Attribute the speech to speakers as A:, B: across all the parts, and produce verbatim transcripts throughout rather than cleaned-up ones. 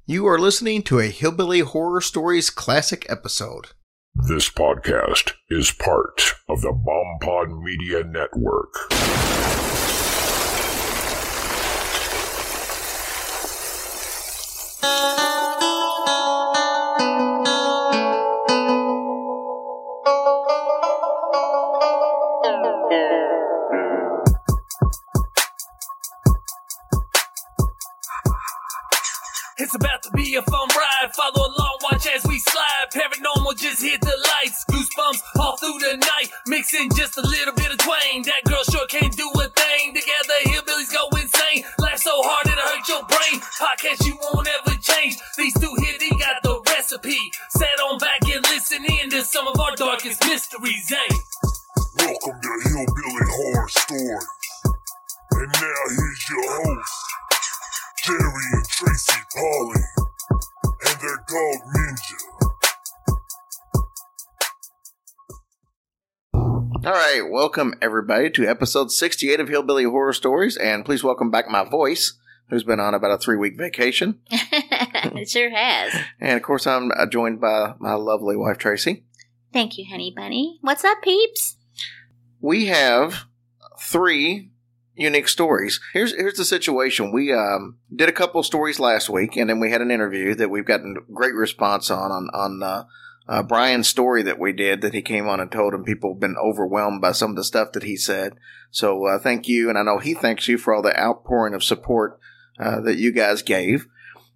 A: You are listening to a Hillbilly Horror Stories classic episode.
B: This podcast is part of the Bomb Pod Media Network.
C: It's about to be a fun ride. Follow along, watch as we slide. Paranormal just hit the lights. Goosebumps all through the night. Mixing just a little bit of twain. That girl sure can't do a thing. Together, hillbillies go insane. Laugh so hard it'll hurt your brain. Podcast you won't ever change. These two here, they got the recipe. Sit on back and listen in to some of our darkest mysteries, eh?
B: Welcome to Hillbilly Horror Stories. And now here's your host, Jerry and Tracy Polly, and their dog Ninja.
A: All right, welcome everybody to episode sixty-eight of Hillbilly Horror Stories, and please welcome back my voice, who's been on about a three-week vacation.
D: It sure has.
A: And of course, I'm uh, joined by my lovely wife, Tracy.
D: Thank you, honey bunny. What's up, peeps?
A: We have three unique stories. Here's here's the situation. We um, did a couple stories last week, and then we had an interview that we've gotten great response on on, on uh, uh, Brian's story that we did, that he came on and told, and people have been overwhelmed by some of the stuff that he said. So uh, thank you, and I know he thanks you for all the outpouring of support uh, that you guys gave.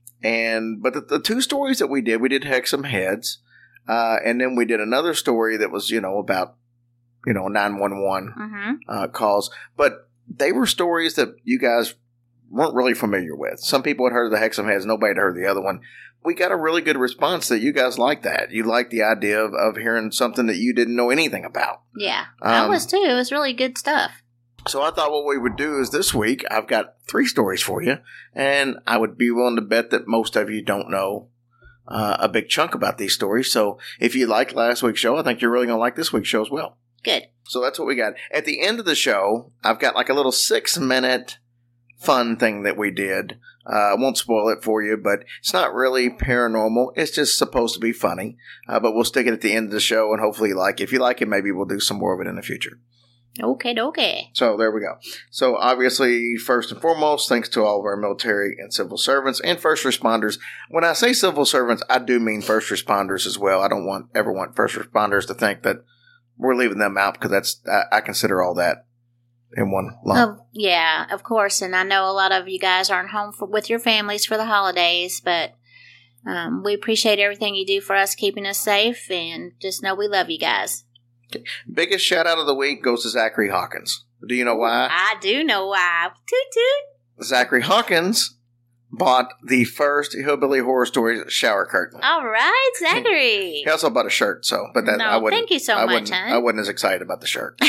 A: And but the, the two stories that we did, we did hex some heads, uh, and then we did another story that was, you know, about, you know, nine one one
D: Mm-hmm.
A: uh, calls, but they were stories that you guys weren't really familiar with. Some people had heard of the Hexham Heads. Nobody had heard of the other one. We got a really good response that you guys liked that. You liked the idea of, of hearing something that you didn't know anything about.
D: Yeah, I
A: Um,
D: was too. It was really good stuff.
A: So I thought what we would do is this week, I've got three stories for you, and I would be willing to bet that most of you don't know uh, a big chunk about these stories. So if you liked last week's show, I think you're really going to like this week's show as well.
D: Good.
A: So that's what we got. At the end of the show, I've got like a little six-minute fun thing that we did. Uh, I won't spoil it for you, but it's not really paranormal. It's just supposed to be funny. Uh, but we'll stick it at the end of the show, and hopefully you like it. If you like it, maybe we'll do some more of it in the future.
D: Okay, okay.
A: So there we go. So obviously, first and foremost, thanks to all of our military and civil servants and first responders. When I say civil servants, I do mean first responders as well. I don't want ever want first responders to think that we're leaving them out, because that's I, I consider all that in one lump.
D: Oh, yeah, of course. And I know a lot of you guys aren't home for, with your families for the holidays, but um, we appreciate everything you do for us, keeping us safe, and just know we love you guys.
A: Okay. Biggest shout out of the week goes to Zachary Hawkins. Do you know why?
D: I do know why. Toot toot.
A: Zachary Hawkins bought the first Hillbilly Horror Stories shower curtain.
D: All right, Zachary.
A: He also bought a shirt, so but that
D: No,
A: I wouldn't.
D: thank you so
A: I
D: much,
A: wouldn't-
D: hon.
A: I wasn't as excited about the shirt.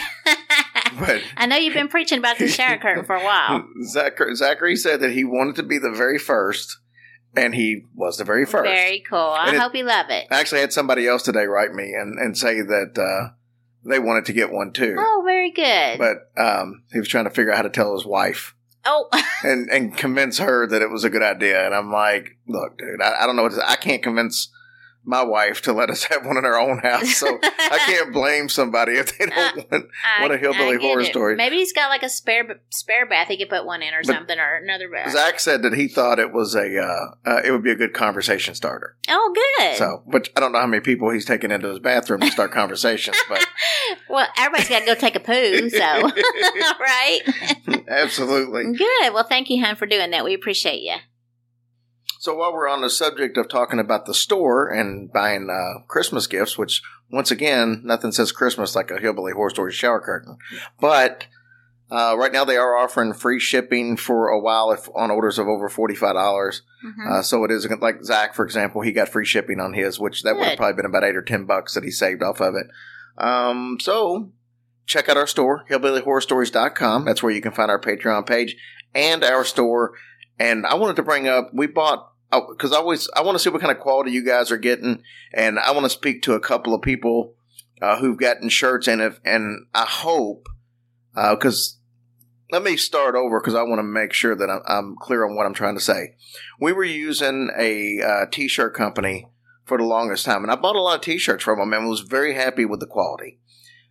A: But
D: I know you've been preaching about the shower curtain for a while.
A: Zachary, Zachary said that he wanted to be the very first, and he was the very first.
D: Very cool. I
A: And it-
D: hope you love it.
A: I actually had somebody else today write me and, and say that uh, they wanted to get one too.
D: Oh, very good.
A: But um, he was trying to figure out how to tell his wife
D: oh,
A: and, and convince her that it was a good idea. And I'm like, look, dude, I, I don't know what to, I can't convince my wife to let us have one in our own house. So I can't blame somebody if they don't want,
D: I,
A: want a Hillbilly
D: I get
A: Horror
D: it.
A: Story.
D: Maybe he's got like a spare spare bath he could put one in or
A: But
D: something, or another bath.
A: Zach said that he thought it was a, uh, uh, it would be a good conversation starter.
D: Oh, good.
A: So, but I don't know how many people he's taken into his bathroom to start conversations, but
D: well, everybody's got to go take a poo, so right.
A: absolutely.
D: Good. Well, thank you, hon, for doing that. We appreciate you.
A: So while we're on the subject of talking about the store and buying uh, Christmas gifts, which once again, nothing says Christmas like a Hillbilly Horror Story shower curtain, but uh, right now they are offering free shipping for a while if on orders of over forty-five dollars.
D: Mm-hmm.
A: Uh, so it is like Zach, for example, he got free shipping on his, which that would have
D: Good.
A: probably been about eight or ten bucks that he saved off of it. Um, so check out our store, hillbilly horror stories dot com. That's where you can find our Patreon page and our store. And I wanted to bring up, we bought, because I always, I want to see what kind of quality you guys are getting. And I want to speak to a couple of people uh, who've gotten shirts. And if, and I hope, because let me start over because I want to make sure that I'm, I'm clear on what I'm trying to say. We were using a uh, t-shirt company for the longest time, and I bought a lot of t-shirts from them and was very happy with the quality.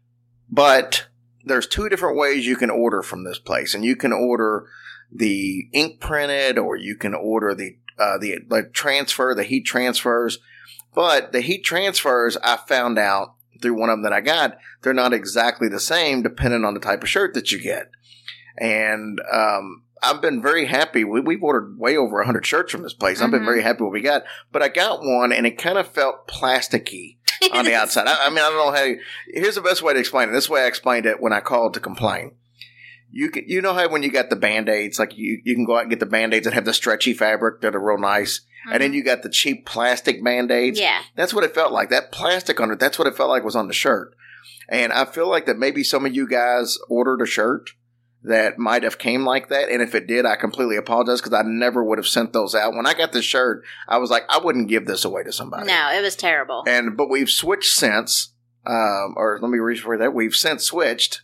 A: But there's two different ways you can order from this place, and you can order the ink printed, or you can order the uh, the, the transfer, the heat transfers. But the heat transfers, I found out through one of them that I got, they're not exactly the same depending on the type of shirt that you get. And um, I've been very happy. We, we've ordered way over one hundred shirts from this place. Mm-hmm. I've been very happy with what we got. But I got one, and it kind of felt plasticky on the outside. I, I mean, I don't know how you, here's the best way to explain it. This way I explained it when I called to complain. You can, you know how when you got the Band-Aids, like you, you can go out and get the Band-Aids that have the stretchy fabric that are real nice. Mm-hmm. And then you got the cheap plastic Band-Aids.
D: Yeah.
A: That's what it felt like. That plastic on it, that's what it felt like was on the shirt. And I feel like that maybe some of you guys ordered a shirt that might have came like that. And if it did, I completely apologize because I never would have sent those out. When I got this shirt, I was like, I wouldn't give this away to somebody.
D: No, it was terrible.
A: And But we've switched since. Um, or let me rephrase that. We've since switched.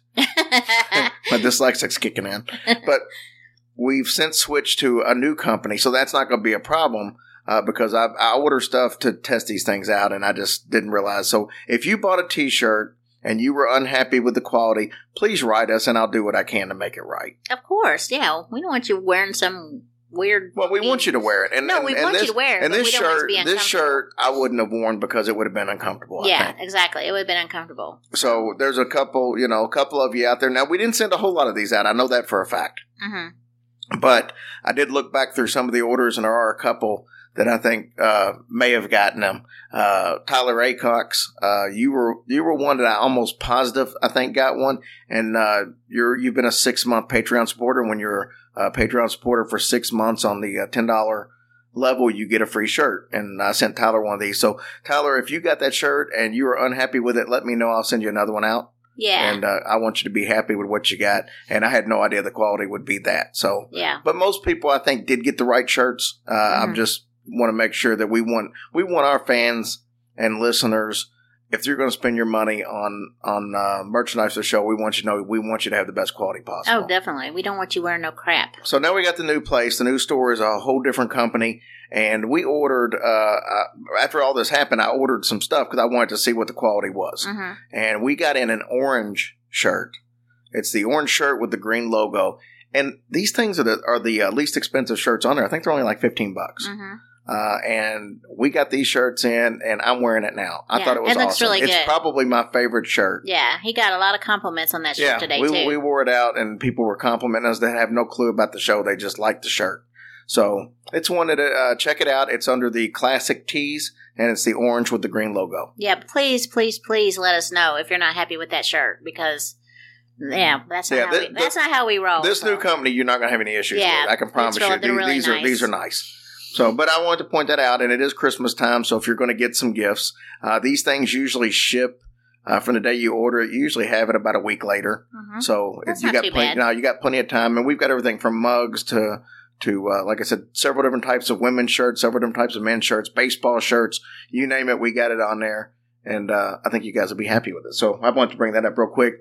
A: My dyslexics kicking in. But we've since switched to a new company, so that's not going to be a problem uh, because I, I order stuff to test these things out, and I just didn't realize. So if you bought a t-shirt and you were unhappy with the quality, please write us, and I'll do what I can to make it right.
D: Of course, yeah. We don't want you wearing some weird...
A: Well, we want you to wear it. And,
D: no,
A: and,
D: we
A: and
D: want
A: this,
D: you to wear it,
A: and
D: but
A: this
D: we don't
A: shirt,
D: want it to be uncomfortable.
A: This shirt I wouldn't have worn because it would have been uncomfortable, I
D: Yeah,
A: think.
D: exactly. It would have been uncomfortable.
A: So there's a couple, you know, a couple of you out there. Now, we didn't send a whole lot of these out. I know that for a fact.
D: Mm-hmm.
A: But I did look back through some of the orders, and there are a couple that I think uh, may have gotten them. Uh, Tyler Acox, uh, you were you were one that I almost positive I think got one, and uh, you're you've been a six month Patreon supporter. When you're a Patreon supporter for six months on the uh, ten dollar level, you get a free shirt, and I sent Tyler one of these. So Tyler, if you got that shirt and you were unhappy with it, let me know. I'll send you another one out.
D: Yeah.
A: And uh, I want you to be happy with what you got. And I had no idea the quality would be that. So,
D: yeah.
A: But most people, I think, did get the right shirts. Uh,
D: mm-hmm.
A: I'm just want to make sure that we want we want our fans and listeners. If you're going to spend your money on on uh, merchandise for the show, we want you to know we want you to have the best quality possible.
D: Oh, definitely. We don't want you wearing no crap.
A: So now we got the new place. The new store is a whole different company. And we ordered, uh, uh, after all this happened, I ordered some stuff because I wanted to see what the quality was.
D: Mm-hmm.
A: And we got in an orange shirt. It's the orange shirt with the green logo. And these things are the, are the uh, least expensive shirts on there. I think they're only like fifteen bucks.
D: Mm-hmm.
A: Uh, and we got these shirts in, and I'm wearing it now. I
D: yeah,
A: thought it was
D: it looks
A: awesome.
D: Really
A: it's
D: good.
A: Probably my favorite shirt.
D: Yeah, he got a lot of compliments on that shirt
A: yeah,
D: today,
A: we,
D: too.
A: we wore it out, and people were complimenting us. They have no clue about the show. They just like the shirt. So it's one to uh, check it out. It's under the Classic Tees, and it's the orange with the green logo.
D: Yeah, please, please, please let us know if you're not happy with that shirt, because... Yeah, that's not,
A: yeah,
D: how,
A: th-
D: we, that's th- not how we roll.
A: This
D: so.
A: new company, you're not going to have any issues
D: yeah,
A: with. I can promise
D: really,
A: you. These,
D: really
A: these
D: nice.
A: are these are nice. So, but I wanted to point that out, and it is Christmas time, so if you're going to get some gifts, uh, these things usually ship uh, from the day you order it. You usually have it about a week later.
D: Mm-hmm.
A: So
D: That's
A: you
D: not
A: got
D: too
A: plenty.
D: bad.
A: Now you got plenty of time, and we've got everything from mugs to to uh, like I said, several different types of women's shirts, several different types of men's shirts, baseball shirts, you name it, we got it on there, and uh, I think you guys will be happy with it. So I wanted to bring that up real quick.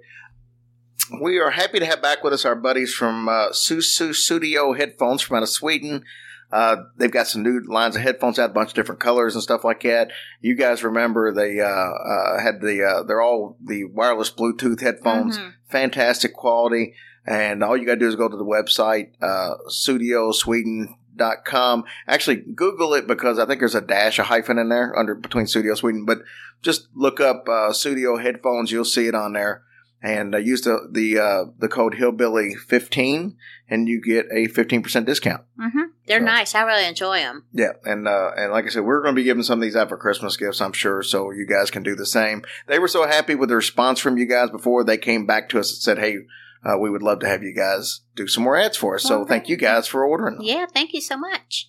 A: We are happy to have back with us our buddies from uh, Susu Studio Headphones from out of Sweden. Uh, they've got some new lines of headphones out, a bunch of different colors and stuff like that. You guys remember they uh, uh, had the, uh, they're all the wireless Bluetooth headphones,
D: Mm-hmm.
A: fantastic quality. And all you got to do is go to the website, uh, studio sweden dot com. Actually, Google it because I think there's a dash, a hyphen in there under between Studio Sweden. But just look up uh, Studio Headphones. You'll see it on there. And uh, use the the uh, the code Hillbilly fifteen, and you get a fifteen percent discount.
D: Mm-hmm. They're
A: So,
D: nice. I really enjoy them.
A: Yeah, and uh, and like I said, we're going to be giving some of these out for Christmas gifts, I'm sure, so you guys can do the same. They were so happy with the response from you guys before they came back to us and said, hey, uh, we would love to have you guys do some more ads for us. So
D: Well,
A: thank you guys for ordering them.
D: Yeah, thank you so much.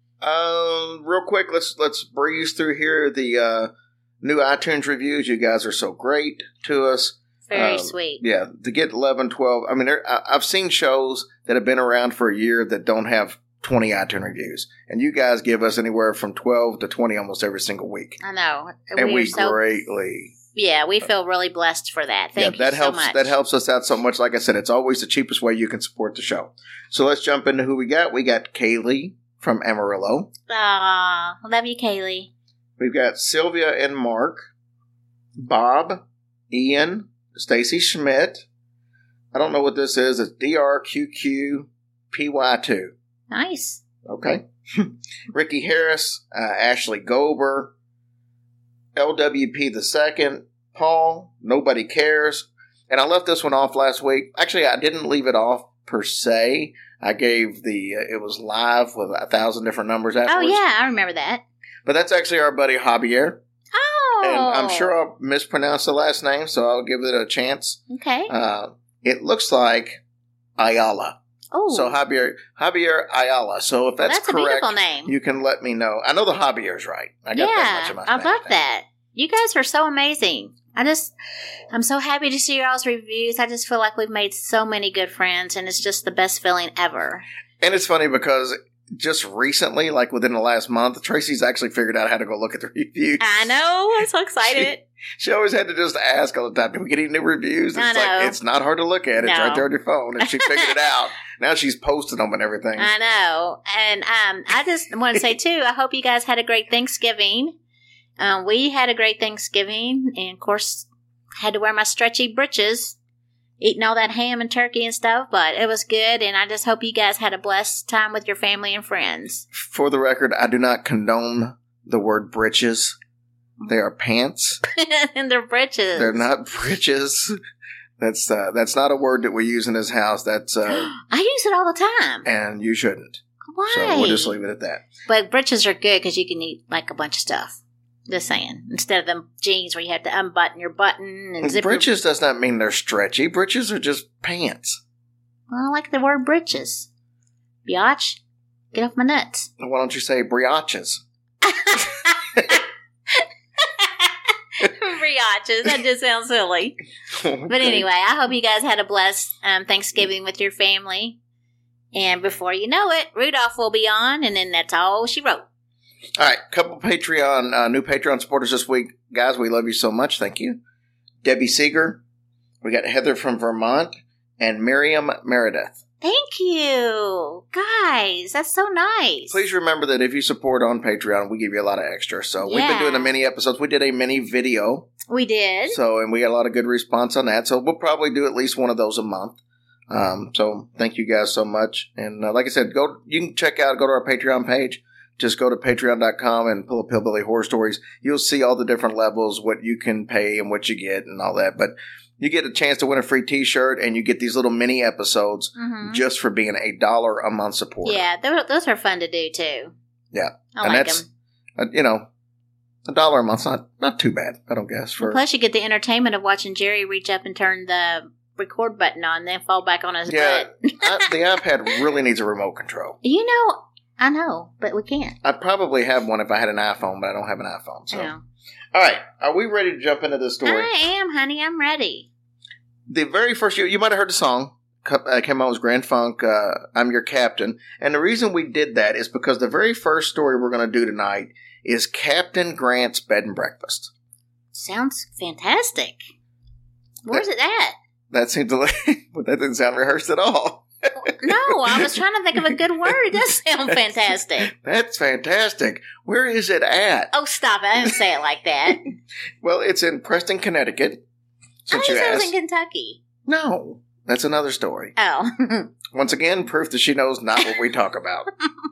A: Um, real quick, let's let's breeze through here the uh, new iTunes reviews. You guys are so great to us.
D: Very
A: Um,
D: sweet.
A: Yeah, to get eleven, twelve. I mean, there, I, I've seen shows that have been around for a year that don't have twenty iTunes reviews. And you guys give us anywhere from twelve to twenty almost every single week.
D: I know.
A: And we
D: are so,
A: greatly
D: Yeah, we feel really blessed for that. Thank
A: yeah, that
D: you
A: helps,
D: so much.
A: That helps us out so much. Like I said, it's always the cheapest way you can support the show. So let's jump into who we got. We got Kaylee from Amarillo.
D: Aw, love you, Kaylee.
A: We've got Sylvia and Mark, Bob, Ian, Stacy Schmidt. I don't know what this is. It's D R Q Q P Y two.
D: Nice.
A: Okay. Ricky Harris, uh, Ashley Gober, L W P the second, Paul, Nobody Cares. And I left this one off last week. Actually, I didn't leave it off per se. I gave the, uh, it was live with a thousand different numbers afterwards.
D: Oh, yeah, I remember that.
A: But that's actually our buddy Javier.
D: Oh.
A: And I'm sure I'll mispronounce the last name, so I'll give it a chance.
D: Okay.
A: Uh, it looks like Ayala.
D: Oh.
A: So Javier, Javier Ayala. So if
D: Well,
A: that's,
D: that's a
A: correct,
D: beautiful name.
A: you can let me know. I know the Javier's right. I got
D: yeah,
A: that much in my
D: I
A: Spanish
D: love
A: name.
D: that. You guys are so amazing. I just, I'm so happy to see y'all's reviews. I just feel like we've made so many good friends, and it's just the best feeling ever.
A: And it's funny because just recently, like within the last month, Tracy's actually figured out how to go look at the reviews.
D: I know. I'm so excited.
A: She, she always had to just ask all the time, do we get any new reviews?
D: I
A: It's
D: know.
A: like, it's not hard to look at. It's
D: No.
A: right there on your phone. And she figured it out. Now she's posting them and everything.
D: I know. And um, I just want to say, too, I hope you guys had a great Thanksgiving. Um, we had a great Thanksgiving. And, of course, had to wear my stretchy britches, eating all that ham and turkey and stuff. But it was good. And I just hope you guys had a blessed time with your family and friends.
A: For the record, I do not condone the word breeches. They are pants.
D: And their britches.
A: They're not breeches. That's uh, that's not a word that we use in this house. That's uh,
D: I use it all the time.
A: and you shouldn't.
D: Why?
A: So we'll just leave it at that.
D: But britches are good because you can eat like a bunch of stuff. Just saying. Instead of them jeans where you have to unbutton your button and zip your-
A: Breeches does not mean they're stretchy. Breeches are just pants.
D: Well, I like the word britches. Biatch, get off my nuts.
A: Why don't you say brioches?
D: Brioches. That just sounds silly. But anyway, I hope you guys had a blessed um, Thanksgiving with your family. And before you know it, Rudolph will be on, and then that's all she wrote.
A: All right, couple Patreon, uh, new Patreon supporters this week. Guys, we love you so much. Thank you. Debbie Seeger. We got Heather from Vermont and Miriam Meredith.
D: Thank you. Guys, that's so nice.
A: Please remember that if you support on Patreon, we give you a lot of extra. So we've been
D: Yeah.
A: doing the mini episodes. We did a mini video.
D: We did.
A: So, and we got a lot of good response on that. So we'll probably do at least one of those a month. Um, so thank you guys so much. And uh, like I said, go, you can check out, go to our Patreon page. Just go to patreon dot com and pull up Hillbilly Horror Stories. You'll see all the different levels, what you can pay and what you get and all that. But you get a chance to win a free t-shirt and you get these little mini episodes
D: Mhm.
A: just for being a dollar a month supporter.
D: Yeah, those those are fun to do too.
A: Yeah.
D: I
A: and
D: like
A: that's,
D: them.
A: uh, you know, a dollar a month's not, not too bad, I don't guess. For
D: Plus, you get the entertainment of watching Jerry reach up and turn the record button on, then fall back on his
A: Yeah,
D: butt.
A: I, the iPad really needs a remote control.
D: You know, I know, but we can't.
A: I'd probably have one if I had an iPhone, but I don't have an iPhone. So,
D: You know.
A: all right, are we ready to jump into this story?
D: I am, honey. I'm ready.
A: The very first you, you might have heard the song. Co- uh, came out was Grand Funk. Uh, I'm Your Captain, and the reason we did that is because the very first story we're going to do tonight is Captain Grant's Bed and Breakfast.
D: Sounds fantastic. Where's it at?
A: That seemed to, but that didn't sound rehearsed at all.
D: No, I was trying to think of a good word. It does sound fantastic.
A: That's fantastic. Where is it at?
D: Oh, stop it. I didn't say it like that.
A: Well, it's in Preston, Connecticut.
D: I
A: Since
D: thought
A: you
D: it was
A: asked.
D: in Kentucky.
A: No, that's another story.
D: Oh.
A: Once again, proof that she knows not what we talk about.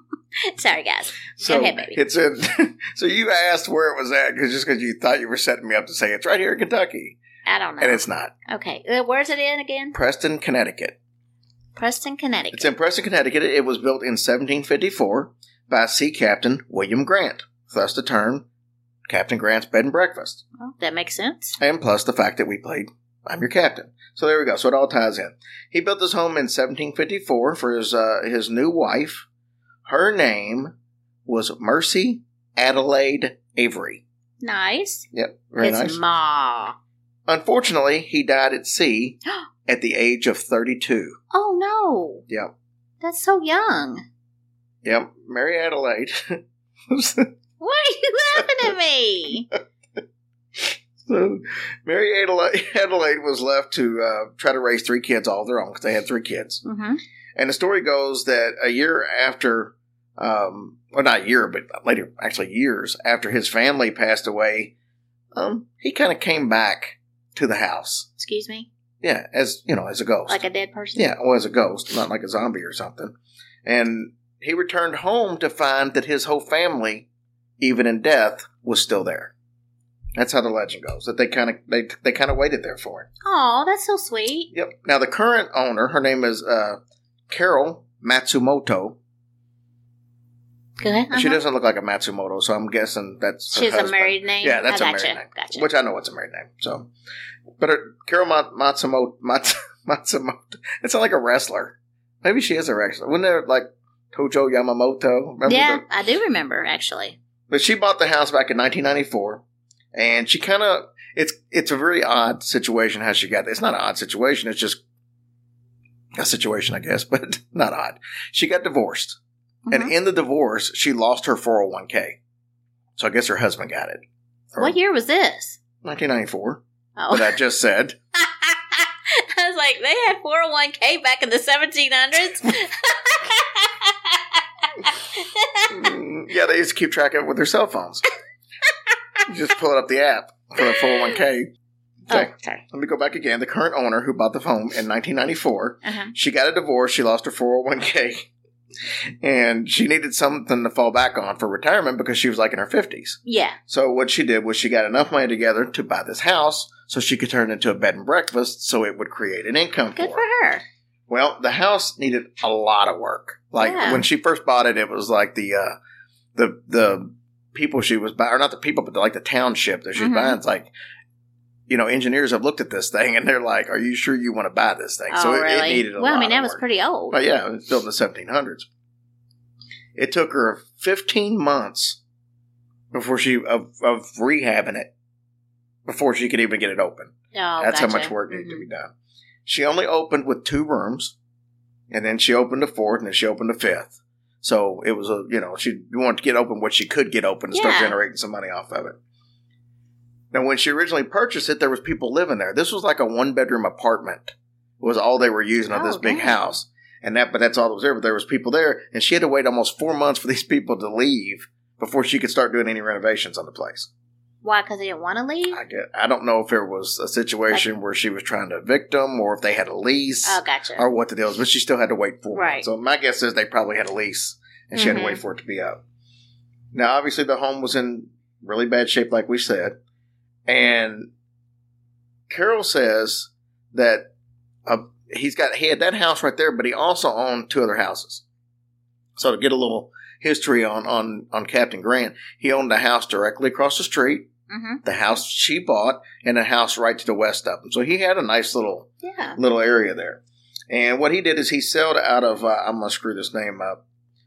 D: Sorry, guys.
A: So
D: Go ahead, baby.
A: it's in. So you asked where it was at because just because you thought you were setting me up to say it's right here in Kentucky,
D: I don't know.
A: and it's not.
D: Okay. Uh, Where's it in again?
A: Preston, Connecticut.
D: Preston, Connecticut.
A: It's in Preston, Connecticut. It was built in seventeen fifty-four by Sea Captain William Grant. Thus the term Captain Grant's Bed and Breakfast.
D: Well, that makes sense.
A: And plus the fact that we played I'm Your Captain. So there we go. So it all ties in. He built his home in seventeen fifty-four for his uh, his new wife. Her name was Mercy Adelaide Avery.
D: Nice.
A: Yep, very
D: it's
A: nice.
D: Ma.
A: Unfortunately, he died at sea at the age of thirty-two.
D: Oh, no.
A: Yep,
D: That's so young.
A: yep. Mary Adelaide.
D: Why are you laughing at me?
A: So Mary Adelaide, Adelaide was left to uh, try to raise three kids all of their own because they had three kids.
D: Mm-hmm.
A: And the story goes that a year after, um, well, not a year, but later, actually years after his family passed away, um, he kind of came back to the house.
D: Excuse me?
A: Yeah, as, you know, as a ghost.
D: Like a dead person?
A: Yeah, well, as a ghost, not like a zombie or something. And he returned home to find that his whole family, even in death, was still there. That's how the legend goes. That they kind of they they kind of waited there for him.
D: Oh, that's so sweet.
A: Yep. Now the current owner, her name is uh, Carol Matsumoto.
D: Go ahead. Uh-huh.
A: She doesn't look like a Matsumoto, so I'm guessing that's her
D: She's
A: husband.
D: a married name.
A: Yeah, that's
D: I
A: a
D: gotcha.
A: married name.
D: Gotcha.
A: Which I know it's a married name. So, but her, Carol Mat- Matsumoto, Mats- Matsumoto. It sounds like a wrestler. Maybe she is a wrestler. Wasn't there like Tojo Yamamoto? Remember
D: Yeah,
A: the-
D: I do remember actually.
A: But she bought the house back in nineteen ninety-four, and she kind of it's it's a very odd situation how she got there. It's not an odd situation; it's just a situation, I guess, but not odd. She got divorced,
D: Mhm.
A: and in the divorce, she lost her four oh one k. So I guess her husband got it. Or
D: What year was this?
A: nineteen ninety-four.
D: Oh.
A: That I just said.
D: I was like, they had four oh one k back in the seventeen hundreds?
A: Mm, yeah, they used to keep track of it with their cell phones. You just pull it up the app for a four oh one k. Okay.
D: Oh, sorry.
A: Let me go back again. The current owner who bought the home in nineteen ninety-four,
D: Uh-huh.
A: she got a divorce. She lost her four oh one k. And she needed something to fall back on for retirement because she was like in her fifties.
D: Yeah.
A: So what she did was she got enough money together to buy this house so she could turn it into a bed and breakfast so it would create an income
D: Good
A: for
D: for
A: her.
D: her.
A: Well, the house needed a lot of work. Like
D: Yeah.
A: when she first bought it, it was like the uh, the the people she was buying, or not the people, but the, like the township that she was
D: Mhm.
A: buying. It's like, you know, engineers have looked at this thing and they're like, "Are you sure you want to buy this thing?"
D: Oh,
A: so it,
D: really?
A: it needed a
D: well,
A: lot
D: I mean, that
A: of
D: was
A: work.
D: pretty old.
A: But yeah, it was built in the seventeen hundreds. It took her fifteen months before she of, of rehabbing it before she could even get it open.
D: Oh,
A: That's
D: gotcha.
A: how much work needed
D: Mhm.
A: to be done. She only opened with two rooms, and then she opened a fourth, and then she opened a fifth. So it was a, you know, she wanted to get open what she could get open and start
D: Yeah.
A: generating some money off of it. Now, when she originally purchased it, there was people living there. This was like a one-bedroom apartment. Was all they were using of
D: Oh,
A: this big
D: dang.
A: house. And that, but that's all that was there. But there was people there, and she had to wait almost four months for these people to leave before she could start doing any renovations on the place.
D: Why? Because they didn't want to leave?
A: I get. I don't know if it was a situation where she was trying to evict them, or if they had a lease,
D: Oh, gotcha.
A: or what the deal is. But she still had to wait four
D: Right.
A: months. So my guess is they probably had a lease, and she had to
D: Mhm.
A: wait for it to be up. Now, obviously, the home was in really bad shape, like we said, and Carol says that uh, he's got he had that house right there, but he also owned two other houses. So to get a little history on on on Captain Grant, he owned a house directly across the street,
D: Mm-hmm.
A: the house she bought, and a house right to the west of him. So he had a nice little
D: Yeah.
A: little area there. And what he did is he sailed out of, uh, I'm going to screw this name up,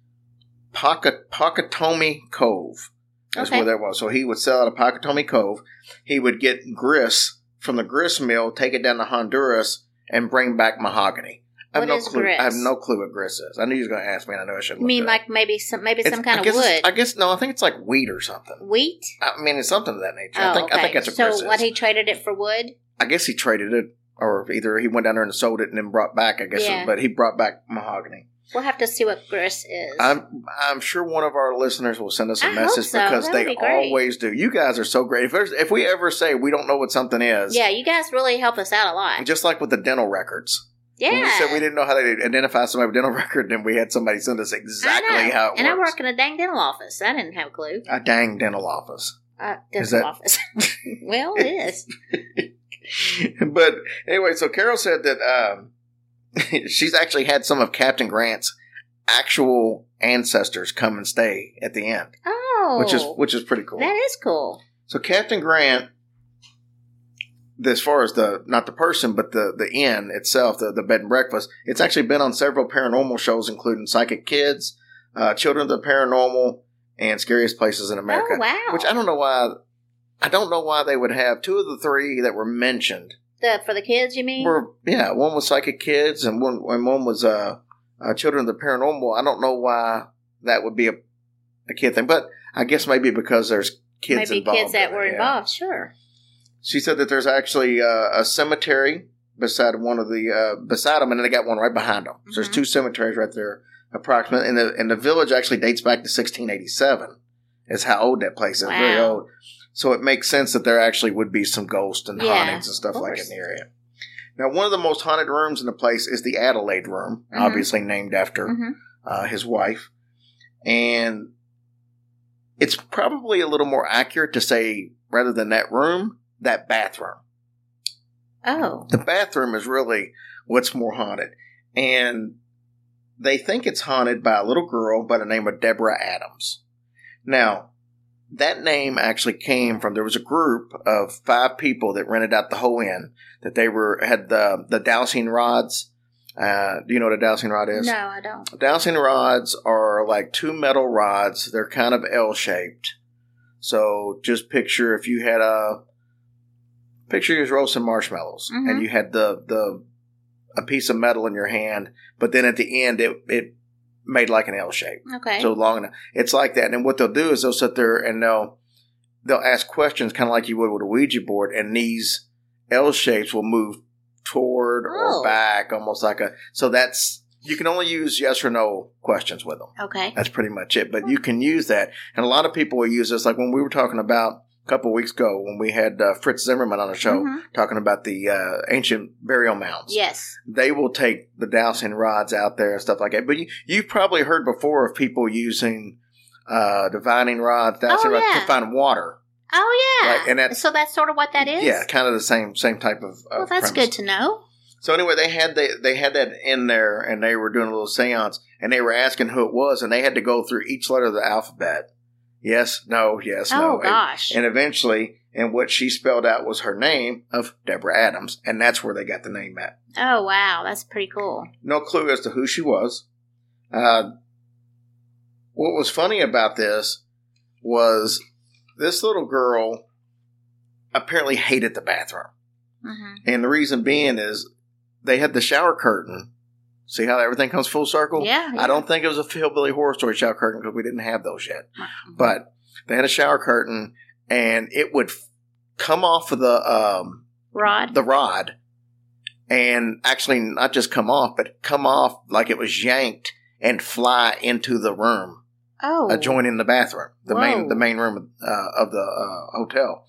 A: Pocket, Pockatomi Cove. That's
D: Okay.
A: where that was. So he would sail out of Pockatomi Cove. He would get grist from the grist mill, take it down to Honduras, and bring back mahogany. I have
D: What
A: no
D: is
A: clue.
D: grist?
A: I have no clue what grist is. I knew he was going to ask me, and I know I should.
D: You mean like maybe some maybe
A: It's-
D: some kind
A: I
D: of
A: guess it's-
D: wood?
A: I guess no. I think it's like wheat or something.
D: Wheat?
A: I mean, it's something of that nature.
D: Oh,
A: I think.
D: okay.
A: I think that's what
D: so
A: grist
D: what
A: is.
D: he traded it for wood?
A: I guess he traded it, or either he went down there and sold it and then brought back. I guess,
D: Yeah.
A: but he brought back mahogany.
D: We'll have to see what grist is.
A: I'm I'm sure one of our listeners will send us a
D: I hope
A: message
D: so.
A: because
D: That
A: they
D: would be great.
A: always do. You guys are so great. If there's, if we ever say we don't know what something is,
D: yeah, you guys really help us out a lot.
A: just like with the dental records.
D: Yeah.
A: When we said we didn't know how to identify somebody with a dental record, then we had somebody send us exactly
D: I know.
A: how it
D: and I
A: works.
D: work in a dang dental office. I didn't have a clue.
A: A dang dental office.
D: Uh,
A: Is
D: dental
A: that-
D: office. Well, it is.
A: But anyway, so Carol said that um, she's actually had some of Captain Grant's actual ancestors come and stay at the end,
D: Oh.
A: which is which is pretty cool.
D: That is cool.
A: So Captain Grant, as far as the not the person, but the the inn itself, the, the bed and breakfast, it's actually been on several paranormal shows, including Psychic Kids, uh, Children of the Paranormal, and Scariest Places in America.
D: Oh, wow.
A: Which I don't know why. I don't know why they would have two of the three that were mentioned.
D: The For the kids, you mean?
A: Were yeah, one was Psychic Kids, and one and one was uh, uh, Children of the Paranormal. I don't know why that would be a a kid thing, but I guess maybe because there's kids
D: Maybe
A: involved.
D: kids that
A: in it,
D: were
A: yeah.
D: involved, sure.
A: She said that there's actually uh, a cemetery beside one of the uh, beside them, and then they got one right behind them. So
D: Mhm.
A: there's two cemeteries right there, approximately. And the and the village actually dates back to sixteen eighty-seven. Is how old that place is.
D: Wow.
A: Very old. So it makes sense that there actually would be some ghosts and
D: Yeah,
A: hauntings and stuff
D: of
A: like
D: course.
A: in the area. Now, one of the most haunted rooms in the place is the Adelaide room,
D: Mhm.
A: obviously named after
D: Mhm.
A: uh, his wife. And it's probably a little more accurate to say, rather than that room, that bathroom.
D: Oh.
A: The bathroom is really what's more haunted. And they think it's haunted by a little girl by the name of Deborah Adams. Now, that name actually came from, there was a group of five people that rented out the whole inn, that they were, had the, the dowsing rods. Uh, do you know what a dowsing rod is?
D: No, I don't.
A: Dowsing rods are like two metal rods. They're kind of L-shaped. So just picture if you had a, picture you was roasting marshmallows
D: Mhm.
A: and you had the, the, a piece of metal in your hand, but then at the end it, it made like an L shape.
D: Okay.
A: So long enough. It's like that. And then what they'll do is they'll sit there and they'll, they'll ask questions kind of like you would with a Ouija board, and these L shapes will move toward
D: Oh.
A: or back, almost like a, so that's, you can only use yes or no questions with them.
D: okay.
A: That's pretty much it. But you can use that. And a lot of people will use this. Like when we were talking about a couple of weeks ago when we had uh, Fritz Zimmerman on the show
D: Mhm.
A: talking about the uh, ancient burial mounds.
D: Yes.
A: They will take the dowsing rods out there and stuff like that. But you, you've probably heard before of people using uh, divining rods, dowsing
D: Oh,
A: rods
D: yeah.
A: to find water.
D: Oh, yeah.
A: Right, and that's-
D: so that's sort of what that is?
A: Yeah, kind of the same same type of. of
D: Well, that's
A: premise.
D: good to know.
A: So anyway, they had they, they had that in there, and they were doing a little seance, and they were asking who it was, and they had to go through each letter of the alphabet. Yes, no, yes,
D: Oh,
A: no. And-
D: gosh.
A: And eventually, and what she spelled out was her name of Deborah Adams, and that's where they got the name at.
D: Oh, wow. That's pretty cool.
A: No clue as to who she was. Uh, what was funny about this was this little girl apparently hated the bathroom.
D: hmm
A: And the reason being is they had the shower curtain. See how everything comes full circle?
D: Yeah, yeah.
A: I don't think it was a Hillbilly Horror Story shower curtain because we didn't have those yet.
D: Mhm.
A: But they had a shower curtain, and it would f- come off of the um,
D: Rod?
A: the rod, and actually not just come off, but come off like it was yanked and fly into the room
D: oh.
A: adjoining the bathroom, the main
D: Whoa.
A: the main room uh, of the uh, hotel.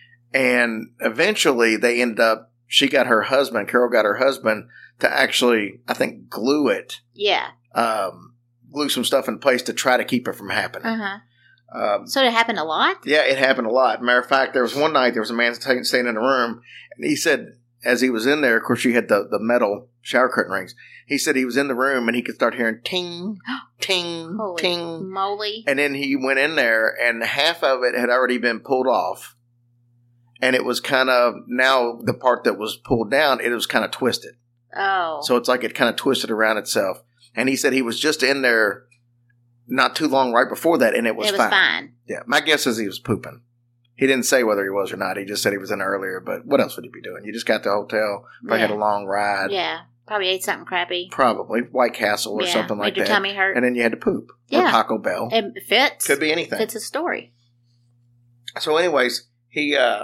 A: And eventually, they ended up. She got her husband. Carol got her husband to actually, I think, glue it,
D: Yeah.
A: um, glue some stuff in place to try to keep it from happening.
D: Uh-huh.
A: Um,
D: So it happened a lot?
A: yeah, it happened a lot. Matter of fact, there was one night there was a man staying staying in the room, and he said as he was in there, of course, she had the, the metal shower curtain rings. He said he was in the room and he could start hearing ting, ting,
D: Holy
A: ting.
D: moly.
A: And then he went in there, and half of it had already been pulled off. And it was kind of, now the part that was pulled down, it was kind of twisted.
D: Oh.
A: So it's like it kind of twisted around itself. And he said he was just in there not too long right before that, and it was,
D: it was
A: fine.
D: fine.
A: Yeah, my guess is he was pooping. He didn't say whether he was or not. He just said he was in earlier, but what else would he be doing? You just got to the hotel, probably had
D: Yeah.
A: a long ride.
D: Yeah. Probably ate something crappy.
A: Probably White Castle or
D: yeah.
A: something like
D: Made your
A: that.
D: tummy hurt.
A: And then you had to poop. Or
D: Yeah.
A: Taco Bell.
D: It fits.
A: Could be anything.
D: Fits a story.
A: So, anyways, he uh,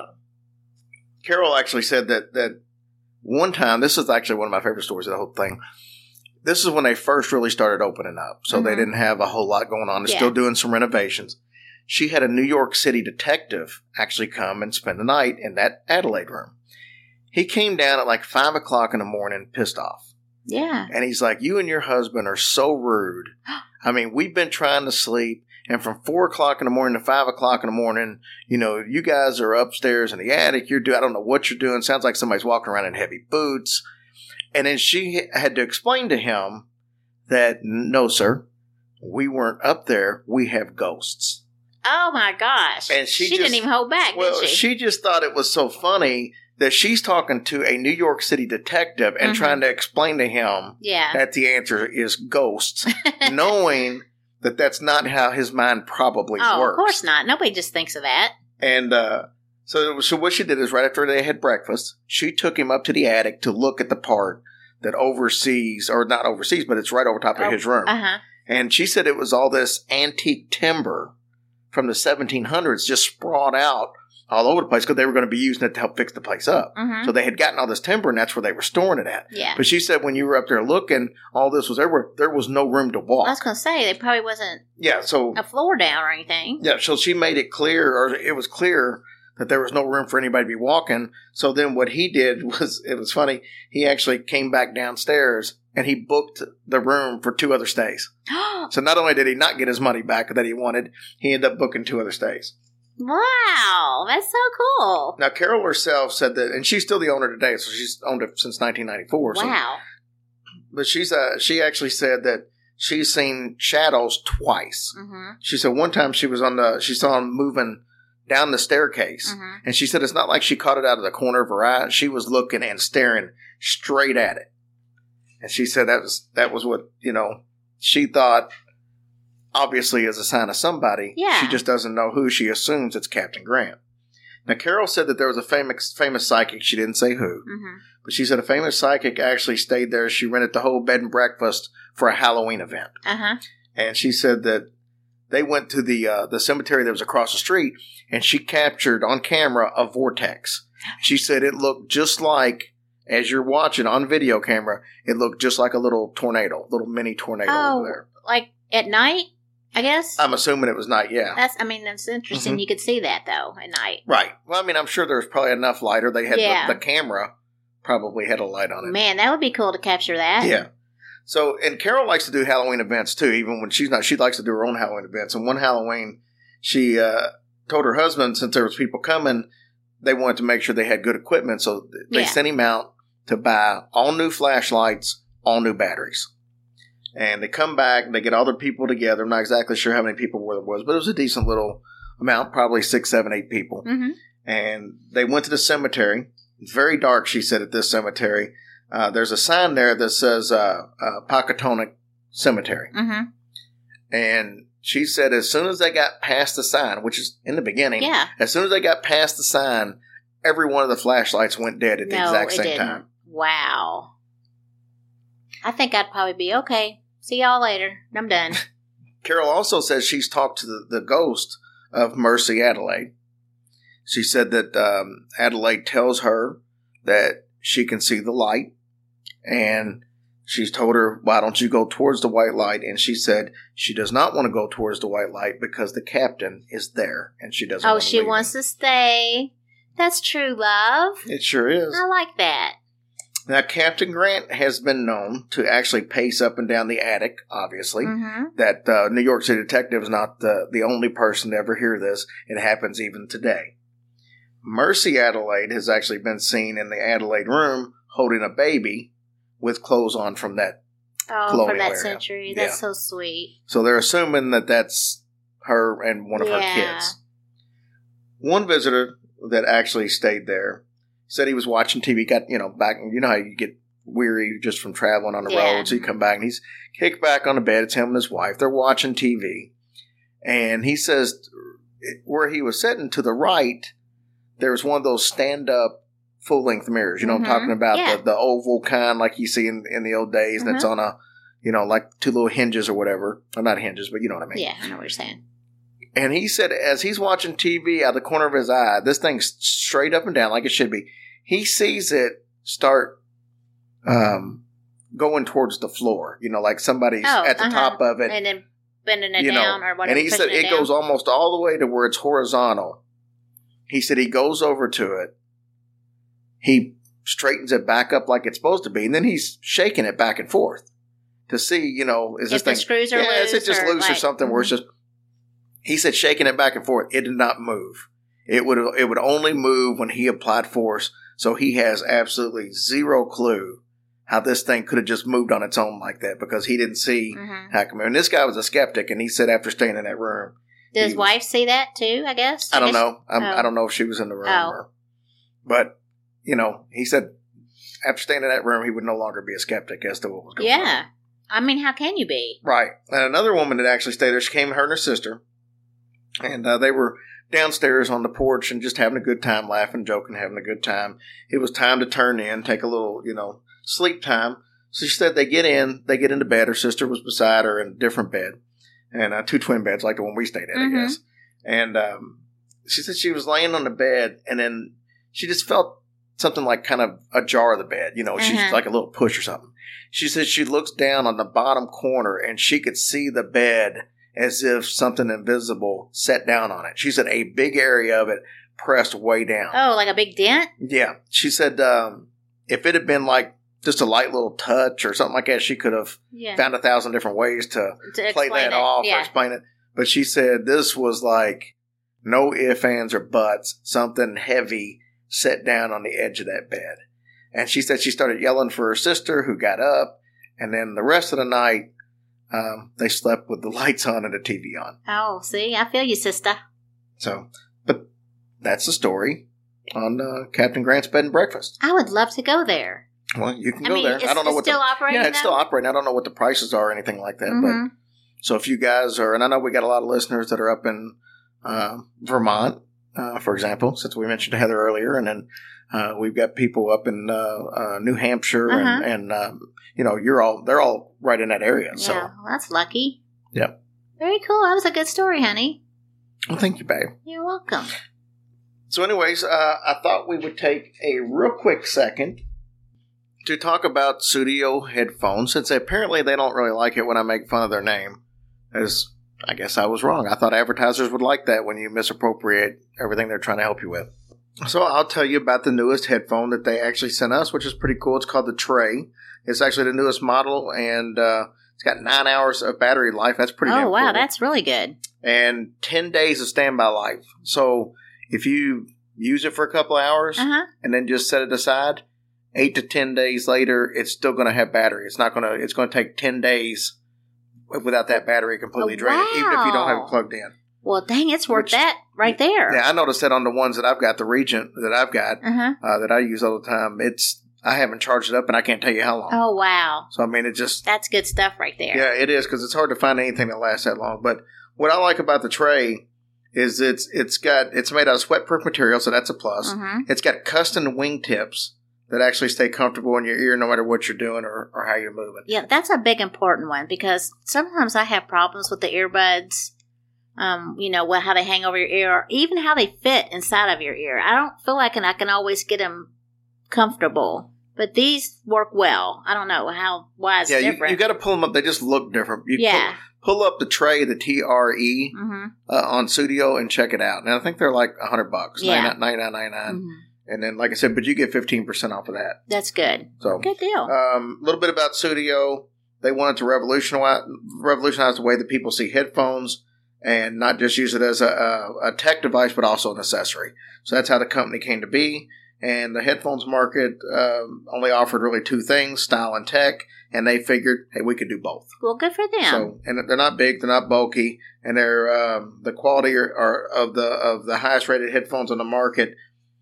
A: Carol actually said that that one time. This is actually one of my favorite stories of the whole thing. This is when they first really started opening up, so they
D: Mhm.
A: didn't have a whole lot going on. They're
D: Yeah.
A: still doing some renovations. She had a New York City detective actually come and spend the night in that Adelaide room. He came down at like five o'clock in the morning, pissed off.
D: Yeah.
A: And he's like, you and your husband are so rude. I mean, we've been trying to sleep, and from four o'clock in the morning to five o'clock in the morning, you know, you guys are upstairs in the attic. You're doing, I don't know what you're doing. Sounds like somebody's walking around in heavy boots. And then she had to explain to him that, no, sir, we weren't up there. We have ghosts.
D: Oh my gosh.
A: And she
D: didn't
A: just-
D: even hold back,
A: Well,
D: did she?
A: she just thought it was so funny that she's talking to a New York City detective and
D: Mhm.
A: trying to explain to him
D: Yeah.
A: that the answer is ghosts, knowing that that's not how his mind probably
D: Oh,
A: works.
D: of course not. Nobody just thinks of that.
A: And uh, so, so what she did is right after they had breakfast, she took him up to the attic to look at the part that oversees, or not oversees, but it's right over top of
D: Oh,
A: his room.
D: Uh-huh.
A: And she said it was all this antique timber from the seventeen hundreds just sprawled out all over the place because they were going to be using it to help fix the place up.
D: Mm-hmm.
A: So they had gotten all this timber, and that's where they were storing it at.
D: Yeah.
A: But she said when you were up there looking, all this was everywhere. There was no room to walk.
D: I was going to say, there probably wasn't
A: Yeah, so
D: a floor down or anything.
A: yeah, so she made it clear, or it was clear that there was no room for anybody to be walking. So then what he did was, it was funny, he actually came back downstairs and he booked the room for two other stays. So not only did he not get his money back that he wanted, he ended up booking two other stays.
D: Wow, that's so cool.
A: Now, Carol herself said that, and she's still the owner today, so she's owned it since nineteen ninety-four. So,
D: Wow.
A: but she's uh, she actually said that she's seen shadows twice.
D: Mm-hmm.
A: She said one time she was on the, she saw him moving down the staircase,
D: Mm-hmm.
A: and she said it's not like she caught it out of the corner of her eye. She was looking and staring straight at it, and she said that was that was what you know she thought. Obviously, is a sign of somebody.
D: Yeah.
A: She just doesn't know who. She assumes it's Captain Grant. Now, Carol said that there was a famous famous psychic. She didn't say who,
D: Mm-hmm.
A: but she said a famous psychic actually stayed there. She rented the whole bed and breakfast for a Halloween event.
D: Uh-huh.
A: And she said that they went to the uh, the cemetery that was across the street, and she captured on camera a vortex. She said it looked just like, as you're watching on video camera, it looked just like a little tornado, little mini tornado
D: Oh,
A: over there.
D: like at night, I guess?
A: I'm assuming it was night, yeah.
D: That's. I mean, that's interesting.
A: Mhm.
D: You could see that, though, at night.
A: Right. Well, I mean, I'm sure there was probably enough light, or they had
D: Yeah.
A: the, the camera probably had a light on it.
D: Man, that would be cool to capture that.
A: Yeah. So, and Carol likes to do Halloween events too, even when she's not. She likes to do her own Halloween events. And one Halloween, she uh, told her husband, since there was people coming, they wanted to make sure they had good equipment, so they
D: Yeah.
A: sent him out to buy all new flashlights, all new batteries. And they come back, they get all their people together. I'm not exactly sure how many people there was, but it was a decent little amount, probably six, seven, eight people.
D: Mm-hmm.
A: And they went to the cemetery. It's very dark, she said, at this cemetery. Uh, there's a sign there that says uh, uh, Pocatonic Cemetery.
D: Mm-hmm.
A: And she said as soon as they got past the sign, which is in the beginning,
D: Yeah.
A: as soon as they got past the sign, every one of the flashlights went dead at the
D: No,
A: exact
D: it
A: same
D: didn't.
A: time.
D: Wow. I think I'd probably be okay. See y'all later. I'm done.
A: Carol also says she's talked to the, the ghost of Mercy Adelaide. She said that um, Adelaide tells her that she can see the light, and she's told her, why don't you go towards the white light? And she said she does not want to go towards the white light because the captain is there, and she doesn't
D: Oh,
A: want to
D: she
A: leave
D: wants
A: him.
D: to stay. That's true love.
A: It sure is.
D: I like that.
A: Now, Captain Grant has been known to actually pace up and down the attic, obviously.
D: Mm-hmm.
A: That uh, New York City detective is not the, the only person to ever hear this. It happens even today. Mercy Adelaide has actually been seen in the Adelaide room holding a baby with clothes on from that.
D: Oh,
A: Colonial
D: from that
A: area.
D: century. That's
A: Yeah.
D: so sweet.
A: So they're assuming that that's her and one of her
D: Yeah.
A: kids. One visitor that actually stayed there said he was watching T V, got, you know, back, you know how you get weary just from traveling on the
D: Yeah.
A: road. So you come back and he's kicked back on the bed. It's him and his wife. They're watching T V. And he says where he was sitting to the right, there's one of those stand-up full-length mirrors. You know
D: Mhm.
A: what I'm talking about?
D: Yeah.
A: The, the oval kind like you see in, in the old days. And it's on a, you know, like two little hinges or whatever. Or not hinges, but you know what I mean.
D: Yeah, I know what you're saying.
A: And he said as he's watching T V out of the corner of his eye, this thing's straight up and down like it should be. He sees it start um, going towards the floor. You know, like somebody's
D: Oh,
A: at the
D: uh-huh.
A: top of it.
D: And then bending it
A: you know,
D: down or whatever.
A: and he said
D: pushing
A: it,
D: it
A: goes
D: down.
A: almost all the way to where it's horizontal. He said he goes over to it. He straightens it back up like it's supposed to be, and then he's shaking it back and forth to see, you know, is
D: If
A: this
D: the
A: thing
D: screws are
A: yeah, is it
D: loose
A: just
D: or
A: loose or
D: like-
A: something? Where it's
D: Mhm.
A: just he said shaking it back and forth. It did not move. It would it would only move when he applied force. So he has absolutely zero clue how this thing could have just moved on its own like that because he didn't see
D: Mhm.
A: how it come in. And this guy was a skeptic, and he said after staying in that room,
D: Did his
A: he was-
D: wife see that too, I guess?
A: I don't
D: guess-
A: know. I'm,
D: oh.
A: I don't know if she was in the room,
D: Oh.
A: or, but you know, he said after staying in that room, he would no longer be a skeptic as to what was going on.
D: Yeah. I mean, how can you be?
A: Right. And another woman that actually stayed there, she came, her and her sister, and uh, they were downstairs on the porch and just having a good time, laughing, joking, having a good time. It was time to turn in, take a little, you know, sleep time. So she said they get in, they get into bed. Her sister was beside her in a different bed, and uh, two twin beds like the one we stayed at,
D: Mhm.
A: I guess. And um, she said she was laying on the bed, and then she just felt something like kind of ajar of the bed. You know, she's
D: Uh-huh.
A: like a little push or something. She said she looks down on the bottom corner, and she could see the bed as if something invisible sat down on it. She said a big area of it pressed way down.
D: Oh, like a big dent?
A: Yeah. She said um, if it had been like just a light little touch or something like that, she could have
D: Yeah.
A: found a thousand different ways to,
D: To
A: play
D: explain
A: that
D: it.
A: off
D: Yeah.
A: or explain it. But she said this was like no ifs, ands, or buts. Something heavy sat down on the edge of that bed. And she said she started yelling for her sister, who got up. And then the rest of the night, um, they slept with the lights on and the T V on.
D: Oh, see, I feel you, sister.
A: So, but that's the story on uh, Captain Grant's Bed and Breakfast.
D: I would love to go there.
A: Well, you can
D: I
A: go
D: mean,
A: there.
D: it's,
A: I don't know
D: it's
A: what
D: still
A: the,
D: operating.
A: Yeah, it's
D: though?
A: still operating. I don't know what the prices are or anything like that.
D: Mhm.
A: But so if you guys are, and I know we got a lot of listeners that are up in uh, Vermont, uh, for example, since we mentioned Heather earlier, and then uh, we've got people up in uh, uh, New Hampshire,
D: Uh-huh.
A: and, and um, you know, you're all they're all right in that area.
D: Yeah,
A: So,
D: well, that's lucky.
A: Yep.
D: Very cool. That was a good story, honey.
A: well, thank you, babe.
D: You're welcome.
A: So, anyways, uh, I thought we would take a real quick second to talk about Studio headphones, since apparently they don't really like it when I make fun of their name. As I guess I was wrong. I thought advertisers would like that when you misappropriate everything they're trying to help you with. So I'll tell you about the newest headphone that they actually sent us, which is pretty cool. It's called the Tray. It's actually the newest model, and uh, it's got nine hours of battery life. That's pretty
D: Oh,
A: damn
D: wow.
A: cool.
D: That's really good.
A: And ten days of standby life. So if you use it for a couple of hours
D: Uh huh.
A: and then just set it aside, eight to ten days later, it's still going to have battery. It's not going to. It's going to take ten days without that battery completely
D: Oh,
A: drained, even if you don't have
D: wow.
A: it plugged in.
D: Well, dang, it's worth
A: Which-
D: that right there.
A: Yeah, I noticed that on the ones that I've got, the Regent that I've got,
D: Uh huh.
A: uh, that I use all the time. It's I haven't charged it up, and I can't tell you how long.
D: Oh, wow.
A: So I mean, it just
D: That's good stuff right there.
A: yeah, it is because it's hard to find anything that lasts that long. But what I like about the Tray is it's it's got it's made out of sweat-proof material, so that's a plus.
D: Mm-hmm.
A: It's got custom wing tips that actually stay comfortable in your ear no matter what you're doing or, or how you're moving.
D: Yeah, that's a big important one because sometimes I have problems with the earbuds. Um, you know, what how they hang over your ear, or even how they fit inside of your ear. I don't feel like I can always get them comfortable, but these work well. I don't know how why it's
A: yeah, you,
D: different.
A: you got to pull them up. They just look different. You
D: yeah.
A: Pull, pull up the Tray, the T R E,
D: Mm-hmm.
A: uh, on Studio and check it out. And I think they're like a hundred bucks,
D: Yeah.
A: ninety-nine ninety-nine.
D: Mm-hmm.
A: And then, like I said, but you get fifteen percent off of that.
D: That's good.
A: So,
D: Good deal.
A: um, a little bit about Studio. They wanted to revolutionize, revolutionize the way that people see headphones and not just use it as a, a, a tech device, but also an accessory. So that's how the company came to be. And the headphones market um, only offered really two things, style and tech. And they figured, hey, we could do both.
D: Well, good for them.
A: So, and they're not big, they're not bulky, and they're um, the quality are, are of the of the highest rated headphones on the market